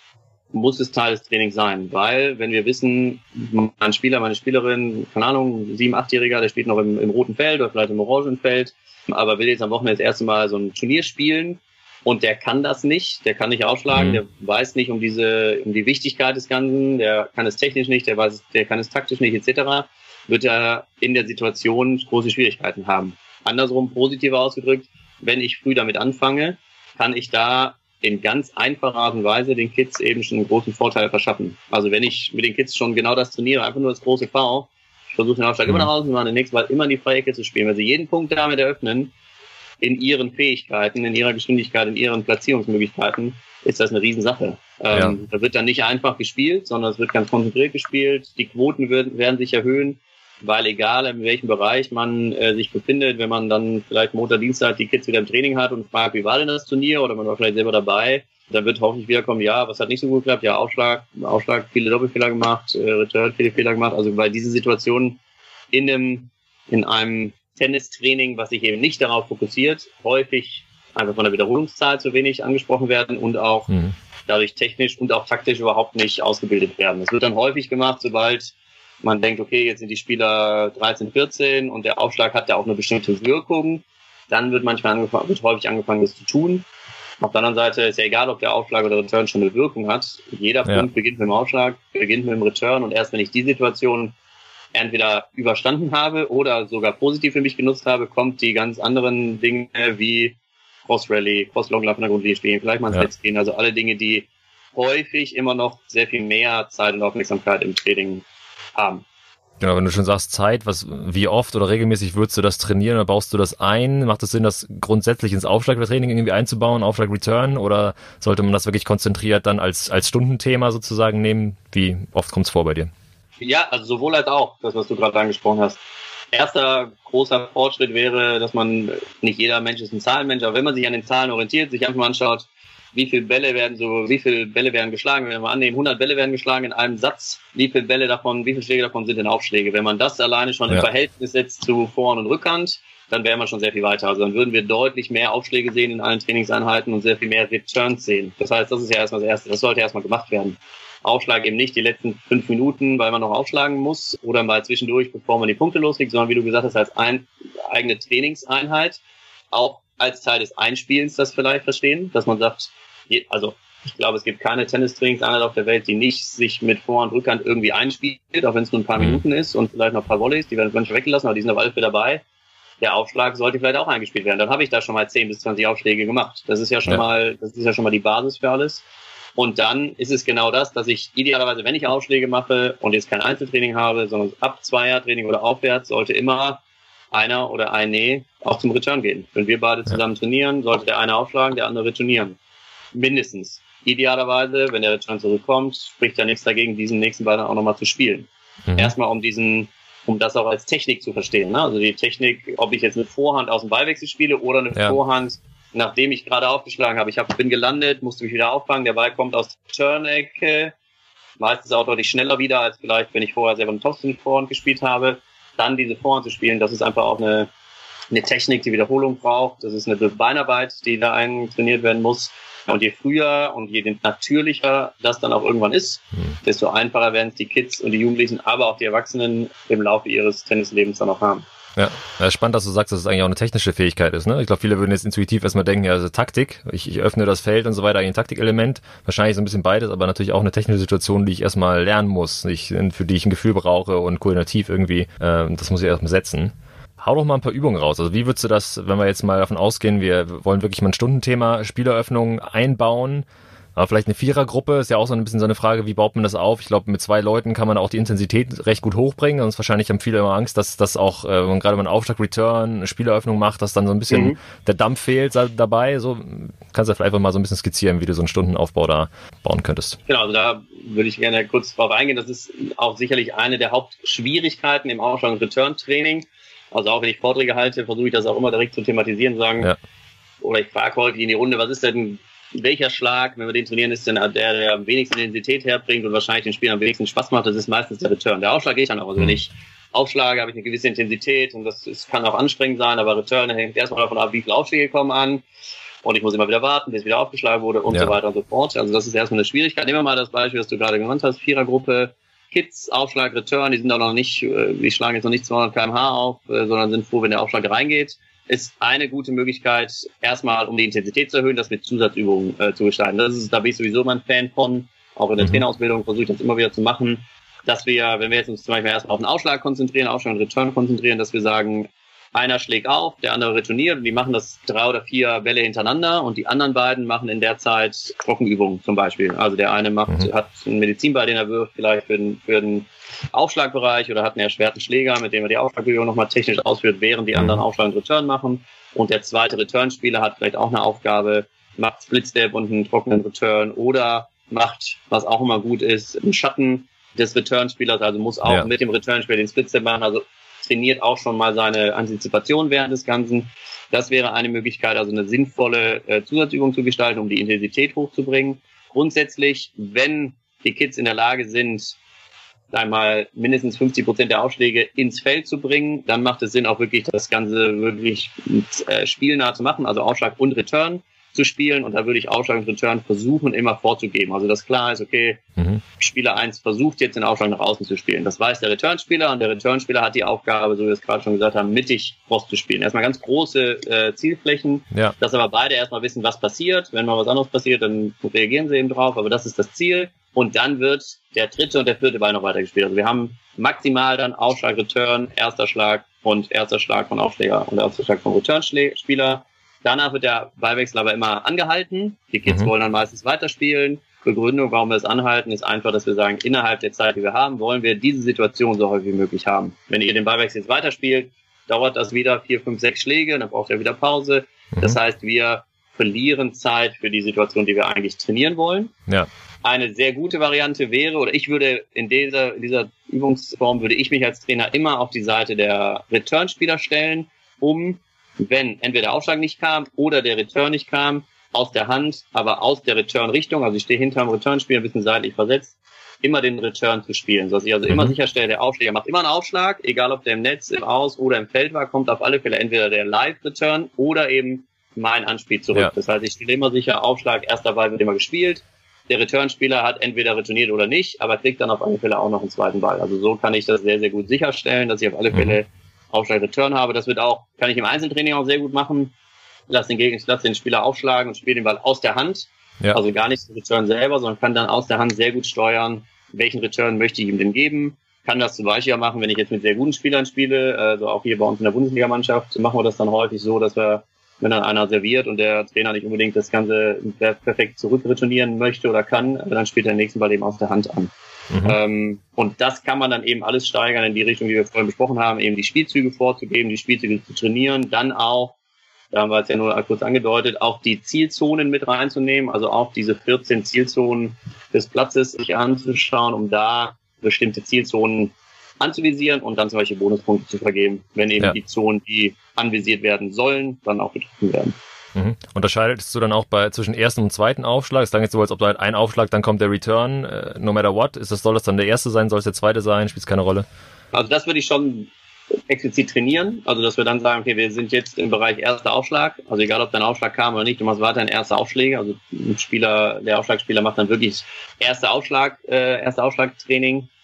muss es Teil des Trainings sein, weil wenn wir wissen, mein Spieler, meine Spielerin, keine Ahnung, sieben-, achtjähriger, der spielt noch im, im roten Feld oder vielleicht im orangen Feld, aber will jetzt am Wochenende das erste Mal so ein Turnier spielen und der kann das nicht, der kann nicht aufschlagen, mhm. der weiß nicht um diese, um die Wichtigkeit des Ganzen, der kann es technisch nicht, der weiß, der kann es taktisch nicht et cetera, wird er in der Situation große Schwierigkeiten haben. Andersrum, positiver ausgedrückt, wenn ich früh damit anfange, kann ich da in ganz einfacher Art und Weise den Kids eben schon einen großen Vorteil verschaffen. Also wenn ich mit den Kids schon genau das trainiere, einfach nur das große V, ich versuche den Aufschlag mhm. immer nach außen zu machen, den nächsten Ball immer in die freie Ecke zu spielen, weil sie jeden Punkt damit eröffnen, in ihren Fähigkeiten, in ihrer Geschwindigkeit, in ihren Platzierungsmöglichkeiten, ist das eine Riesensache. Ja. Ähm, da wird dann nicht einfach gespielt, sondern es wird ganz konzentriert gespielt. Die Quoten werden, werden sich erhöhen, weil egal in welchem Bereich man äh, sich befindet, wenn man dann vielleicht Montag, Dienstag die Kids wieder im Training hat und fragt, wie war denn das Turnier, oder man war vielleicht selber dabei, dann wird hoffentlich wiederkommen, ja, was hat nicht so gut geklappt, ja, Aufschlag, Aufschlag, viele Doppelfehler gemacht, äh, Return, viele Fehler gemacht, also bei diesen Situationen in einem, in einem Tennistraining, was sich eben nicht darauf fokussiert, häufig einfach von der Wiederholungszahl zu wenig angesprochen werden und auch mhm. dadurch technisch und auch taktisch überhaupt nicht ausgebildet werden. Das wird dann häufig gemacht, sobald man denkt, okay, jetzt sind die Spieler dreizehn, vierzehn und der Aufschlag hat ja auch eine bestimmte Wirkung. Dann wird manchmal angefangen, wird häufig angefangen, das zu tun. Auf der anderen Seite ist ja egal, ob der Aufschlag oder Return schon eine Wirkung hat. Jeder ja. Punkt beginnt mit dem Aufschlag, beginnt mit dem Return und erst wenn ich die Situation entweder überstanden habe oder sogar positiv für mich genutzt habe, kommt die ganz anderen Dinge wie Cross-Rally, Cross-Long-Lauf in der Grundlinie spielen, vielleicht mal ins Netz gehen. Also alle Dinge, die häufig immer noch sehr viel mehr Zeit und Aufmerksamkeit im Training haben. Genau, wenn du schon sagst Zeit, was, wie oft oder regelmäßig würdest du das trainieren oder baust du das ein? Macht es Sinn, das grundsätzlich ins Aufschlagtraining irgendwie einzubauen, Aufschlag-Return, oder sollte man das wirklich konzentriert dann als, als Stundenthema sozusagen nehmen? Wie oft kommt es vor bei dir? Ja, also sowohl als auch, das, was du gerade angesprochen hast. Erster großer Fortschritt wäre, dass man, nicht jeder Mensch ist ein Zahlenmensch, aber wenn man sich an den Zahlen orientiert, sich einfach mal anschaut, wie viele Bälle werden so, wie viele Bälle werden geschlagen, wenn wir annehmen, hundert Bälle werden geschlagen in einem Satz, wie viele Bälle davon, wie viele Schläge davon sind denn Aufschläge? Wenn man das alleine schon ja. im Verhältnis setzt zu Vorhand und Rückhand, dann wäre man schon sehr viel weiter. Also dann würden wir deutlich mehr Aufschläge sehen in allen Trainingseinheiten und sehr viel mehr Returns sehen. Das heißt, das ist ja erstmal das Erste. Das sollte erstmal gemacht werden. Aufschlag eben nicht die letzten fünf Minuten, weil man noch aufschlagen muss oder mal zwischendurch, bevor man die Punkte loslegt, sondern wie du gesagt hast, als ein, eigene Trainingseinheit, auch als Teil des Einspielens das vielleicht verstehen, dass man sagt, also ich glaube, es gibt keine Tennistrainingseinheit auf der Welt, die nicht sich mit Vorhand, Rückhand irgendwie einspielt, auch wenn es nur ein paar mhm. Minuten ist und vielleicht noch ein paar Volleys, die werden manchmal weggelassen, aber die sind auf alle Fälle dabei. Der Aufschlag sollte vielleicht auch eingespielt werden. Dann habe ich da schon mal zehn bis zwanzig Aufschläge gemacht. Das ist ja schon ja. mal, das ist ja schon mal die Basis für alles. Und dann ist es genau das, dass ich idealerweise, wenn ich Aufschläge mache und jetzt kein Einzeltraining habe, sondern ab Zweiertraining oder aufwärts, sollte immer einer oder eine auch zum Return gehen. Wenn wir beide zusammen trainieren, sollte der eine aufschlagen, der andere returnieren. Mindestens. Idealerweise, wenn der Return zurückkommt, spricht ja nichts dagegen, diesen nächsten Ball dann auch nochmal zu spielen. Mhm. Erstmal um diesen, um das auch als Technik zu verstehen. Ne? Also die Technik, ob ich jetzt mit Vorhand aus dem Ballwechsel spiele oder eine ja. Vorhand, nachdem ich gerade aufgeschlagen habe. Ich hab, bin gelandet, musste mich wieder auffangen, der Ball kommt aus der Turn-Ecke, meistens auch deutlich schneller wieder, als vielleicht, wenn ich vorher selber einen Topspin Vorhand gespielt habe. Dann diese Vorhand zu spielen, das ist einfach auch eine, eine Technik, die Wiederholung braucht. Das ist eine Beinarbeit, die da trainiert werden muss. Und je früher und je natürlicher das dann auch irgendwann ist, mhm. desto einfacher werden es die Kids und die Jugendlichen, aber auch die Erwachsenen im Laufe ihres Tennislebens dann auch haben. Ja, ja, spannend, dass du sagst, dass es eigentlich auch eine technische Fähigkeit ist. Ne? Ich glaube, viele würden jetzt intuitiv erstmal denken, ja, also Taktik, ich, ich öffne das Feld und so weiter, ein Taktikelement, wahrscheinlich so ein bisschen beides, aber natürlich auch eine technische Situation, die ich erstmal lernen muss, ich, für die ich ein Gefühl brauche und koordinativ irgendwie, äh, das muss ich erstmal setzen. Hau doch mal ein paar Übungen raus. Also wie würdest du das, wenn wir jetzt mal davon ausgehen, wir wollen wirklich mal ein Stundenthema Spieleröffnung einbauen, aber vielleicht eine Vierergruppe ist ja auch so ein bisschen so eine Frage, wie baut man das auf? Ich glaube, mit zwei Leuten kann man auch die Intensität recht gut hochbringen. Sonst wahrscheinlich haben viele immer Angst, dass das auch, äh, wenn gerade man einen Aufschlag-Return, eine Spieleröffnung macht, dass dann so ein bisschen mhm. der Dampf fehlt dabei. So kannst du vielleicht einfach mal so ein bisschen skizzieren, wie du so einen Stundenaufbau da bauen könntest. Genau, also da würde ich gerne kurz drauf eingehen. Das ist auch sicherlich eine der Hauptschwierigkeiten im Aufschlag- und Return-Training. Also auch wenn ich Vorträge halte, versuche ich das auch immer direkt zu thematisieren, sagen, ja. Oder ich frage häufig in die Runde, was ist denn welcher Schlag, wenn wir den trainieren, ist denn der, der am wenigsten Intensität herbringt und wahrscheinlich den Spielern am wenigsten Spaß macht? Das ist meistens der Return. Der Aufschlag geht dann auch. Also wenn ich aufschlage, habe ich eine gewisse Intensität und das ist, kann auch anstrengend sein, aber Return hängt erstmal davon ab, wie viele Aufschläge kommen an und ich muss immer wieder warten, bis wieder aufgeschlagen wurde und ja. so weiter und so fort. Also das ist erstmal eine Schwierigkeit. Nehmen wir mal das Beispiel, das du gerade genannt hast, Vierergruppe, Kids, Aufschlag, Return, die sind auch noch nicht, die schlagen jetzt noch nicht zweihundert Kilometer pro Stunde auf, sondern sind froh, wenn der Aufschlag reingeht. Ist eine gute Möglichkeit, erstmal um die Intensität zu erhöhen, das mit Zusatzübungen äh, zu gestalten. Das ist, da bin ich sowieso mal ein Fan von. Auch in der mhm. Trainerausbildung versuche ich das immer wieder zu machen, dass wir, wenn wir jetzt uns zum Beispiel erstmal auf den Aufschlag konzentrieren, Aufschlag und Return konzentrieren, dass wir sagen, einer schlägt auf, der andere retourniert und die machen das drei oder vier Bälle hintereinander und die anderen beiden machen in der Zeit Trockenübungen zum Beispiel. Also der eine macht, mhm. hat einen Medizinball, den er wirft, vielleicht für den, für den Aufschlagbereich oder hat einen erschwerten Schläger, mit dem er die Aufschlagbewegung nochmal technisch ausführt, während die anderen Aufschlag und Return machen. Und der zweite Return-Spieler hat vielleicht auch eine Aufgabe, macht Split-Step und einen trockenen Return oder macht, was auch immer gut ist, einen Schatten des Return-Spielers, also muss auch ja. mit dem Return-Spieler den Split-Step machen, also trainiert auch schon mal seine Antizipation während des Ganzen. Das wäre eine Möglichkeit, also eine sinnvolle äh, Zusatzübung zu gestalten, um die Intensität hochzubringen. Grundsätzlich, wenn die Kids in der Lage sind, einmal mindestens fünfzig Prozent der Aufschläge ins Feld zu bringen, dann macht es Sinn, auch wirklich das Ganze wirklich äh, spielnah zu machen, also Aufschlag und Return zu spielen. Und da würde ich Aufschlag und Return versuchen, immer vorzugeben. Also dass klar ist, okay, mhm. Spieler eins versucht jetzt den Aufschlag nach außen zu spielen. Das weiß der Return-Spieler und der Return-Spieler hat die Aufgabe, so wie wir es gerade schon gesagt haben, mittig Cross zu spielen. Erstmal ganz große äh, Zielflächen, ja. dass aber beide erstmal wissen, was passiert. Wenn mal was anderes passiert, dann reagieren sie eben drauf, aber das ist das Ziel. Und dann wird der dritte und der vierte Ball noch weitergespielt. Also wir haben maximal dann Aufschlag, Return, erster Schlag und erster Schlag von Aufschläger und erster Schlag vom Return-Spieler. Danach wird der Ballwechsel aber immer angehalten. Die Kids mhm. wollen dann meistens weiterspielen. Begründung, warum wir es anhalten, ist einfach, dass wir sagen, innerhalb der Zeit, die wir haben, wollen wir diese Situation so häufig wie möglich haben. Wenn ihr den Ballwechsel jetzt weiterspielt, dauert das wieder vier, fünf, sechs Schläge, dann braucht ihr wieder Pause. Mhm. Das heißt, wir verlieren Zeit für die Situation, die wir eigentlich trainieren wollen. Ja. Eine sehr gute Variante wäre, oder ich würde in dieser, in dieser Übungsform, würde ich mich als Trainer immer auf die Seite der Return-Spieler stellen, um, wenn entweder der Aufschlag nicht kam oder der Return nicht kam, aus der Hand, aber aus der Return-Richtung, also ich stehe hinterm Return-Spieler ein bisschen seitlich versetzt, immer den Return zu spielen, sodass ich also mhm. immer sicherstelle, der Aufschläger macht immer einen Aufschlag, egal ob der im Netz, im Aus oder im Feld war, kommt auf alle Fälle entweder der Live-Return oder eben mein Anspiel zurück. Ja. Das heißt, ich stelle immer sicher, Aufschlag, erster Ball wird immer gespielt, der Return-Spieler hat entweder retourniert oder nicht, aber kriegt dann auf alle Fälle auch noch einen zweiten Ball. Also so kann ich das sehr, sehr gut sicherstellen, dass ich auf alle Fälle Aufschlag-Return habe. Das wird auch, kann ich im Einzeltraining auch sehr gut machen. Lass den Gegner, lass den Spieler aufschlagen und spiele den Ball aus der Hand. Ja. Also gar nicht den Return selber, sondern kann dann aus der Hand sehr gut steuern, welchen Return möchte ich ihm denn geben. Kann das zum Beispiel machen, wenn ich jetzt mit sehr guten Spielern spiele, also auch hier bei uns in der Bundesligamannschaft, machen wir das dann häufig so, dass wir, wenn dann einer serviert und der Trainer nicht unbedingt das Ganze perfekt zurückretournieren möchte oder kann, dann spielt er den nächsten Ball eben aus der Hand an. Mhm. Ähm, und das kann man dann eben alles steigern in die Richtung, die wir vorhin besprochen haben, eben die Spielzüge vorzugeben, die Spielzüge zu trainieren, dann auch, da haben wir es ja nur kurz angedeutet, auch die Zielzonen mit reinzunehmen, also auch diese vierzehn Zielzonen des Platzes sich anzuschauen, um da bestimmte Zielzonen anzuvisieren und dann zum Beispiel Bonuspunkte zu vergeben, wenn eben ja. die Zonen, die anvisiert werden sollen, dann auch betroffen werden. Mhm. Unterscheidest du dann auch bei zwischen ersten und zweiten Aufschlag? Es klang jetzt so, als ob du halt ein Aufschlag, dann kommt der Return, äh, no matter what. Ist das, soll das dann der erste sein, soll es der zweite sein? Spielt es keine Rolle? Also das würde ich schon explizit trainieren. Also dass wir dann sagen, okay, wir sind jetzt im Bereich erster Aufschlag. Also egal, ob dein Aufschlag kam oder nicht, du machst weiterhin erste Aufschläge. Also ein Spieler, der Aufschlagspieler macht dann wirklich erste Aufschlag, äh, erste Aufschlagtraining.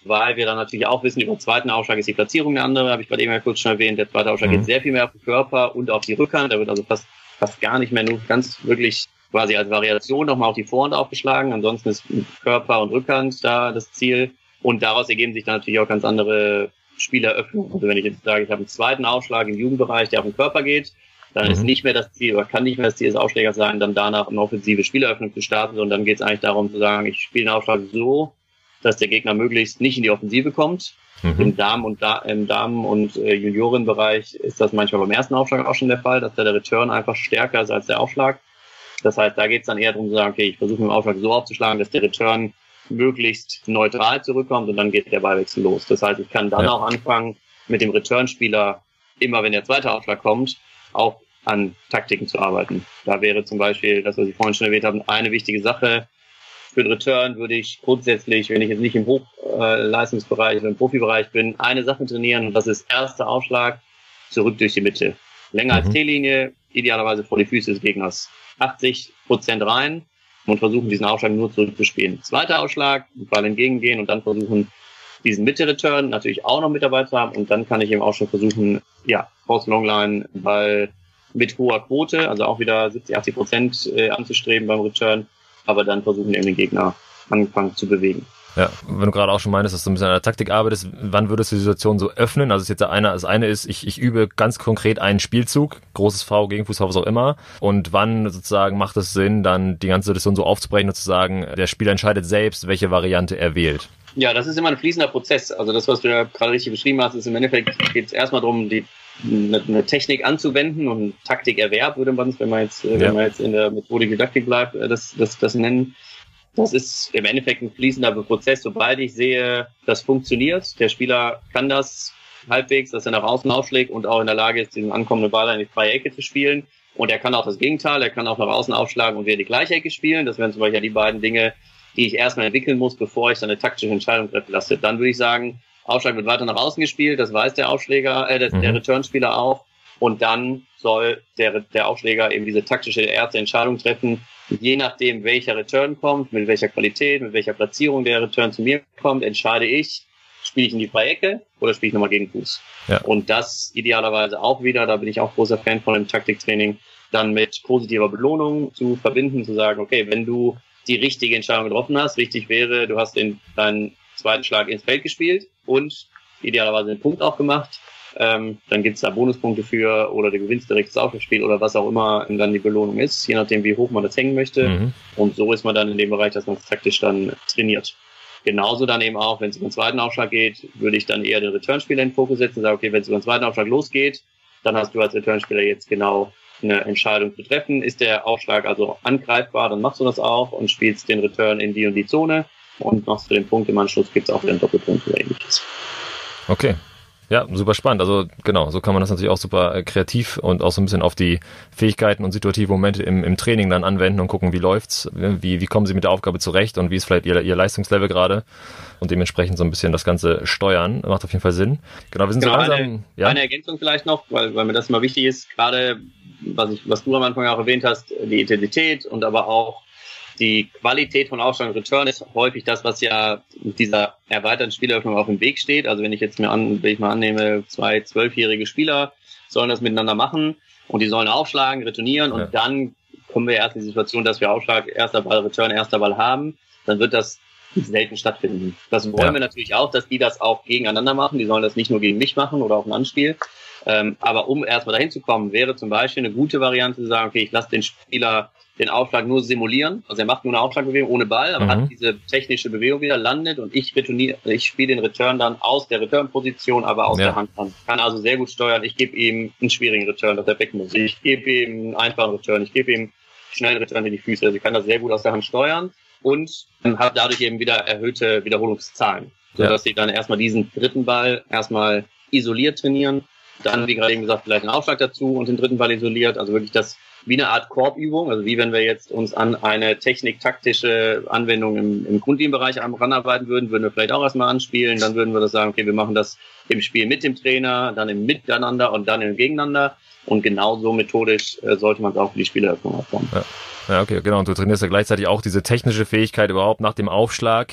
weil wir dann natürlich auch wissen, über den zweiten Aufschlag ist die Platzierung eine andere, habe ich gerade eben ja kurz schon erwähnt. Der zweite Aufschlag mhm. geht sehr viel mehr auf den Körper und auf die Rückhand. Da wird also fast, fast gar nicht mehr nur ganz wirklich quasi als Variation nochmal auf die Vorhand aufgeschlagen. Ansonsten ist Körper und Rückhand da das Ziel. Und daraus ergeben sich dann natürlich auch ganz andere Spieleröffnungen. Also wenn ich jetzt sage, ich habe einen zweiten Aufschlag im Jugendbereich, der auf den Körper geht, dann mhm. ist nicht mehr das Ziel, oder kann nicht mehr das Ziel des Aufschlägers sein, dann danach eine offensive Spieleröffnung zu starten, sondern dann geht es eigentlich darum zu sagen, ich spiele den Aufschlag so, dass der Gegner möglichst nicht in die Offensive kommt. Mhm. Im Damen- und, da- im Damen- und äh, Juniorenbereich ist das manchmal beim ersten Aufschlag auch schon der Fall, dass da der Return einfach stärker ist als der Aufschlag. Das heißt, da geht es dann eher darum zu sagen, okay, ich versuche mit dem Aufschlag so aufzuschlagen, dass der Return möglichst neutral zurückkommt und dann geht der Ballwechsel los. Das heißt, ich kann dann ja. auch anfangen, mit dem Returnspieler, immer wenn der zweite Aufschlag kommt, auch an Taktiken zu arbeiten. Da wäre zum Beispiel, das, was ich vorhin schon erwähnt habe, eine wichtige Sache. Für den Return würde ich grundsätzlich, wenn ich jetzt nicht im Hochleistungsbereich oder im Profibereich bin, eine Sache trainieren und das ist erster Aufschlag zurück durch die Mitte. Länger mhm. als T-Linie, idealerweise vor die Füße des Gegners. achtzig Prozent rein und versuchen, diesen Aufschlag nur zurückzuspielen. Zweiter Aufschlag, Ball entgegengehen und dann versuchen, diesen Mitte-Return natürlich auch noch mit dabei zu haben und dann kann ich eben auch schon versuchen, ja, Cross-Longline, Ball mit hoher Quote, also auch wieder siebzig, achtzig Prozent äh, anzustreben beim Return, aber dann versuchen eben den Gegner anfangen zu bewegen. Ja, wenn du gerade auch schon meinst, dass du ein bisschen an der Taktik arbeitest, wann würdest du die Situation so öffnen? Also es ist jetzt eine, das eine ist, ich, ich übe ganz konkret einen Spielzug, großes V, Gegenfuß, was auch immer. Und wann sozusagen macht es Sinn, dann die ganze Situation so aufzubrechen und zu sagen, der Spieler entscheidet selbst, welche Variante er wählt? Ja, das ist immer ein fließender Prozess. Also das, was du ja gerade richtig beschrieben hast, ist im Endeffekt, geht es erstmal darum, die eine, eine Technik anzuwenden und Taktikerwerb würde man es, wenn man jetzt, ja. wenn man jetzt in der Methodik Didaktik bleibt, das, das, das nennen. Das ist im Endeffekt ein fließender Prozess. Sobald ich sehe, das funktioniert, der Spieler kann das halbwegs, dass er nach außen aufschlägt und auch in der Lage ist, diesen ankommenden Ball in die freie Ecke zu spielen. Und er kann auch das Gegenteil, er kann auch nach außen aufschlagen und wieder die gleiche Ecke spielen. Das wären zum Beispiel die beiden Dinge, die ich erstmal entwickeln muss, bevor ich dann eine taktische Entscheidung treffen lasse. Dann würde ich sagen, Aufschlag wird weiter nach außen gespielt, das weiß der Aufschläger, äh, der, mhm. der Returnspieler auch. Und dann soll der, der Aufschläger eben diese taktische erste Entscheidung treffen. Je nachdem, welcher Return kommt, mit welcher Qualität, mit welcher Platzierung der Return zu mir kommt, entscheide ich, spiele ich in die freie Ecke oder spiele ich nochmal gegen Fuß. Ja. Und das idealerweise auch wieder, da bin ich auch großer Fan von dem Taktiktraining, dann mit positiver Belohnung zu verbinden, zu sagen, okay, wenn du die richtige Entscheidung getroffen hast, wichtig wäre, du hast den, deinen zweiten Schlag ins Feld gespielt und idealerweise einen Punkt auch gemacht. Ähm, dann gibt's da Bonuspunkte für oder du gewinnst direkt das Aufschlagspiel oder was auch immer dann die Belohnung ist, je nachdem wie hoch man das hängen möchte. Mhm. Und so ist man dann in dem Bereich, dass man es taktisch dann trainiert. Genauso dann eben auch, wenn es über den zweiten Aufschlag geht, würde ich dann eher den Returnspieler in den Fokus setzen und sagen, okay, wenn es über den zweiten Aufschlag losgeht, dann hast du als Returnspieler jetzt genau eine Entscheidung zu treffen. Ist der Aufschlag also angreifbar, dann machst du das auch und spielst den Return in die und die Zone und machst du den Punkt im Anschluss, gibt's auch den Doppelpunkt oder ähnliches. Okay. Ja, super spannend. Also genau, so kann man das natürlich auch super äh, kreativ und auch so ein bisschen auf die Fähigkeiten und situative Momente im, im Training dann anwenden und gucken, wie läuft's, wie, wie kommen sie mit der Aufgabe zurecht und wie ist vielleicht ihr, ihr Leistungslevel gerade und dementsprechend so ein bisschen das Ganze steuern. Macht auf jeden Fall Sinn. Genau, wir sind genau, so langsam... Eine, ja? eine Ergänzung vielleicht noch, weil, weil mir das immer wichtig ist, gerade was, ich, was du am Anfang auch erwähnt hast, die Intensität und aber auch die Qualität von Aufschlag und Return ist häufig das, was ja mit dieser erweiterten Spieleröffnung auf dem Weg steht. Also wenn ich jetzt mir an, wenn ich mal annehme, zwei zwölfjährige Spieler sollen das miteinander machen und die sollen aufschlagen, retournieren und ja. dann kommen wir erst in die Situation, dass wir Aufschlag, erster Ball, Return, erster Ball haben, dann wird das selten stattfinden. Das wollen ja. wir natürlich auch, dass die das auch gegeneinander machen. Die sollen das nicht nur gegen mich machen oder auf ein Anspiel. Ähm, aber um erstmal dahin zu kommen, wäre zum Beispiel eine gute Variante zu sagen, okay, ich lasse den Spieler den Aufschlag nur simulieren. Also er macht nur eine Aufschlagbewegung ohne Ball, aber mhm. hat diese technische Bewegung wieder, landet und ich retourniere, ich spiele den Return dann aus der Return-Position, aber aus ja. der Hand an. Kann also sehr gut steuern. Ich gebe ihm einen schwierigen Return, dass er weg muss. Ich gebe ihm einen einfachen Return. Ich gebe ihm schnellen Return in die Füße. Also ich kann das sehr gut aus der Hand steuern und habe dadurch eben wieder erhöhte Wiederholungszahlen, sodass ja. sie dann erstmal diesen dritten Ball erstmal isoliert trainieren. Dann, wie gerade eben gesagt, vielleicht einen Aufschlag dazu und den dritten Ball isoliert. Also wirklich das wie eine Art Korbübung, also wie wenn wir jetzt uns an eine technik-taktische Anwendung im, im Grundteambereich ranarbeiten würden, würden wir vielleicht auch erstmal anspielen, dann würden wir das sagen, okay, wir machen das im Spiel mit dem Trainer, dann im Miteinander und dann im Gegeneinander und genauso methodisch äh, sollte man es auch für die Spieleröffnung aufbauen. Ja. ja, okay, genau, und du trainierst ja gleichzeitig auch diese technische Fähigkeit überhaupt nach dem Aufschlag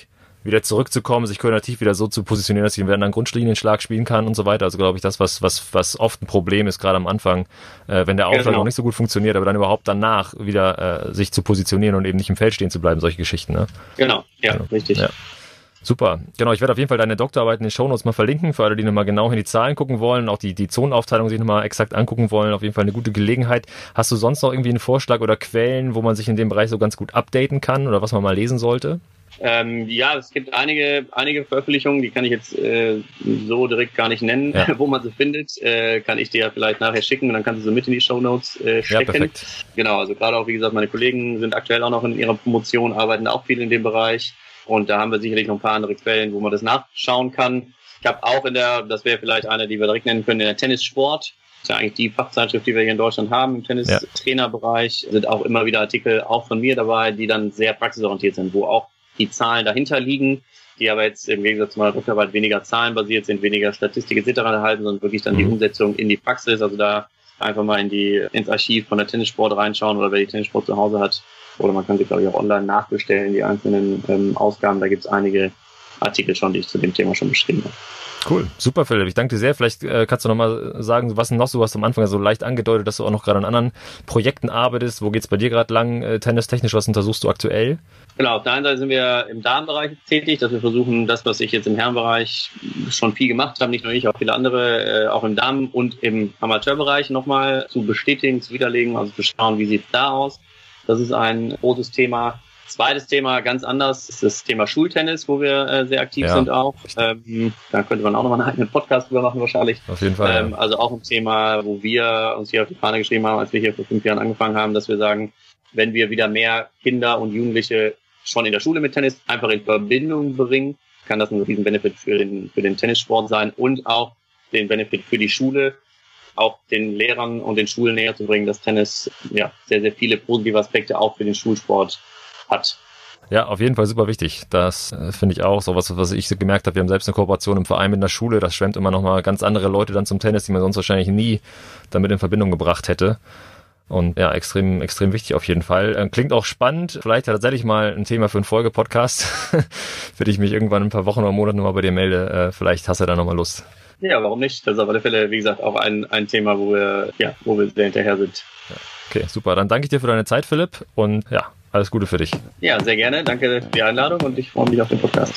wieder zurückzukommen, sich koordinativ wieder so zu positionieren, dass ich einen Grundlinienschlag spielen kann und so weiter. Also glaube ich, das, was was was oft ein Problem ist, gerade am Anfang, äh, wenn der Aufschlag genau. noch nicht so gut funktioniert, aber dann überhaupt danach wieder äh, sich zu positionieren und eben nicht im Feld stehen zu bleiben, solche Geschichten. Ne? Genau, ja, genau. richtig. Ja. Super. Genau, ich werde auf jeden Fall deine Doktorarbeit in den Shownotes mal verlinken, für alle, die nochmal genau in die Zahlen gucken wollen, auch die, die Zonenaufteilung sich nochmal exakt angucken wollen. Auf jeden Fall eine gute Gelegenheit. Hast du sonst noch irgendwie einen Vorschlag oder Quellen, wo man sich in dem Bereich so ganz gut updaten kann oder was man mal lesen sollte? Ähm, ja, es gibt einige einige Veröffentlichungen, die kann ich jetzt äh, so direkt gar nicht nennen, ja. wo man sie findet. Äh, kann ich dir ja vielleicht nachher schicken und dann kannst du sie mit in die Shownotes äh, stecken. Ja, perfekt. Genau, also gerade auch, wie gesagt, meine Kollegen sind aktuell auch noch in ihrer Promotion, arbeiten auch viel in dem Bereich. Und da haben wir sicherlich noch ein paar andere Quellen, wo man das nachschauen kann. Ich habe auch in der, das wäre vielleicht eine, die wir direkt nennen können, in der Tennissport. Das ist ja eigentlich die Fachzeitschrift, die wir hier in Deutschland haben, im Tennistrainerbereich. Sind auch immer wieder Artikel auch von mir dabei, die dann sehr praxisorientiert sind, wo auch die Zahlen dahinter liegen, die aber jetzt im Gegensatz zu meiner Doktorarbeit weniger zahlenbasiert sind, weniger Statistik et cetera erhalten, sondern wirklich dann mhm. die Umsetzung in die Praxis. Also da einfach mal in die ins Archiv von der Tennissport reinschauen oder wer die Tennissport zu Hause hat. Oder man kann sie, glaube ich, auch online nachbestellen, die einzelnen ähm, Ausgaben. Da gibt es einige Artikel schon, die ich zu dem Thema schon beschrieben habe. Cool, super Philipp, ich danke dir sehr. Vielleicht äh, kannst du nochmal sagen, was noch so, was am Anfang so leicht angedeutet, dass du auch noch gerade an anderen Projekten arbeitest. Wo geht's bei dir gerade lang, äh, tennistechnisch, was untersuchst du aktuell? Genau, auf der einen Seite sind wir im Darmbereich tätig, dass wir versuchen, das, was ich jetzt im Herrenbereich schon viel gemacht habe, nicht nur ich, auch viele andere, äh, auch im Damen- und im Amateurbereich nochmal zu bestätigen, zu widerlegen, also zu schauen, wie sieht's da aus. Das ist ein großes Thema. Zweites Thema, ganz anders, ist das Thema Schultennis, wo wir äh, sehr aktiv ja. sind auch. Ähm, da könnte man auch nochmal einen eigenen Podcast drüber machen wahrscheinlich. Auf jeden Fall. Ähm, ja. Also auch ein Thema, wo wir uns hier auf die Fahne geschrieben haben, als wir hier vor fünf Jahren angefangen haben, dass wir sagen, wenn wir wieder mehr Kinder und Jugendliche schon in der Schule mit Tennis einfach in Verbindung bringen, kann das ein riesen Benefit für den, für den Tennissport sein und auch den Benefit für die Schule, auch den Lehrern und den Schulen näher zu bringen, dass Tennis ja sehr, sehr viele positive Aspekte auch für den Schulsport hat. Ja, auf jeden Fall super wichtig. Das äh, finde ich auch so was, was ich so gemerkt habe. Wir haben selbst eine Kooperation im Verein mit einer Schule. Das schwemmt immer noch mal ganz andere Leute dann zum Tennis, die man sonst wahrscheinlich nie damit in Verbindung gebracht hätte. Und ja, extrem, extrem wichtig auf jeden Fall. Klingt auch spannend. Vielleicht tatsächlich mal ein Thema für einen Folge-Podcast, für die ich mich irgendwann in ein paar Wochen oder Monaten nochmal bei dir melde. Vielleicht hast du da nochmal Lust. Ja, warum nicht? Das ist auf alle Fälle, wie gesagt, auch ein, ein Thema, wo wir, ja, wo wir sehr hinterher sind. Ja. Okay, super. Dann danke ich dir für deine Zeit, Philipp. Und ja, alles Gute für dich. Ja, sehr gerne. Danke für die Einladung und ich freue mich auf den Podcast.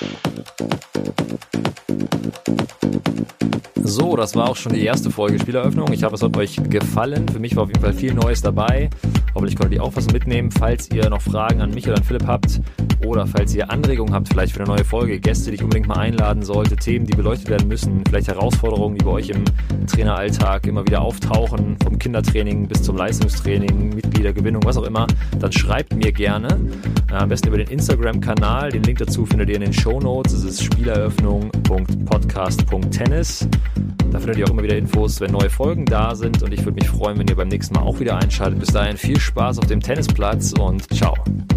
So, das war auch schon die erste Folge Spieleröffnung. Ich hoffe, es hat euch gefallen. Für mich war auf jeden Fall viel Neues dabei. Hoffentlich konntet ihr auch was mitnehmen. Falls ihr noch Fragen an mich oder an Philipp habt oder falls ihr Anregungen habt, vielleicht für eine neue Folge, Gäste, die ich unbedingt mal einladen sollte, Themen, die beleuchtet werden müssen, vielleicht Herausforderungen, die bei euch im Traineralltag immer wieder auftauchen, vom Kindertraining bis zum Leistungstraining, Mitgliedergewinnung, was auch immer, dann schreibt mir gerne. Am besten über den Instagram-Kanal. Den Link dazu findet ihr in den Shownotes. Es ist spieleröffnung punkt podcast punkt tennis. Da findet ihr auch immer wieder Infos, wenn neue Folgen da sind. Und ich würde mich freuen, wenn ihr beim nächsten Mal auch wieder einschaltet. Bis dahin viel Spaß auf dem Tennisplatz und ciao.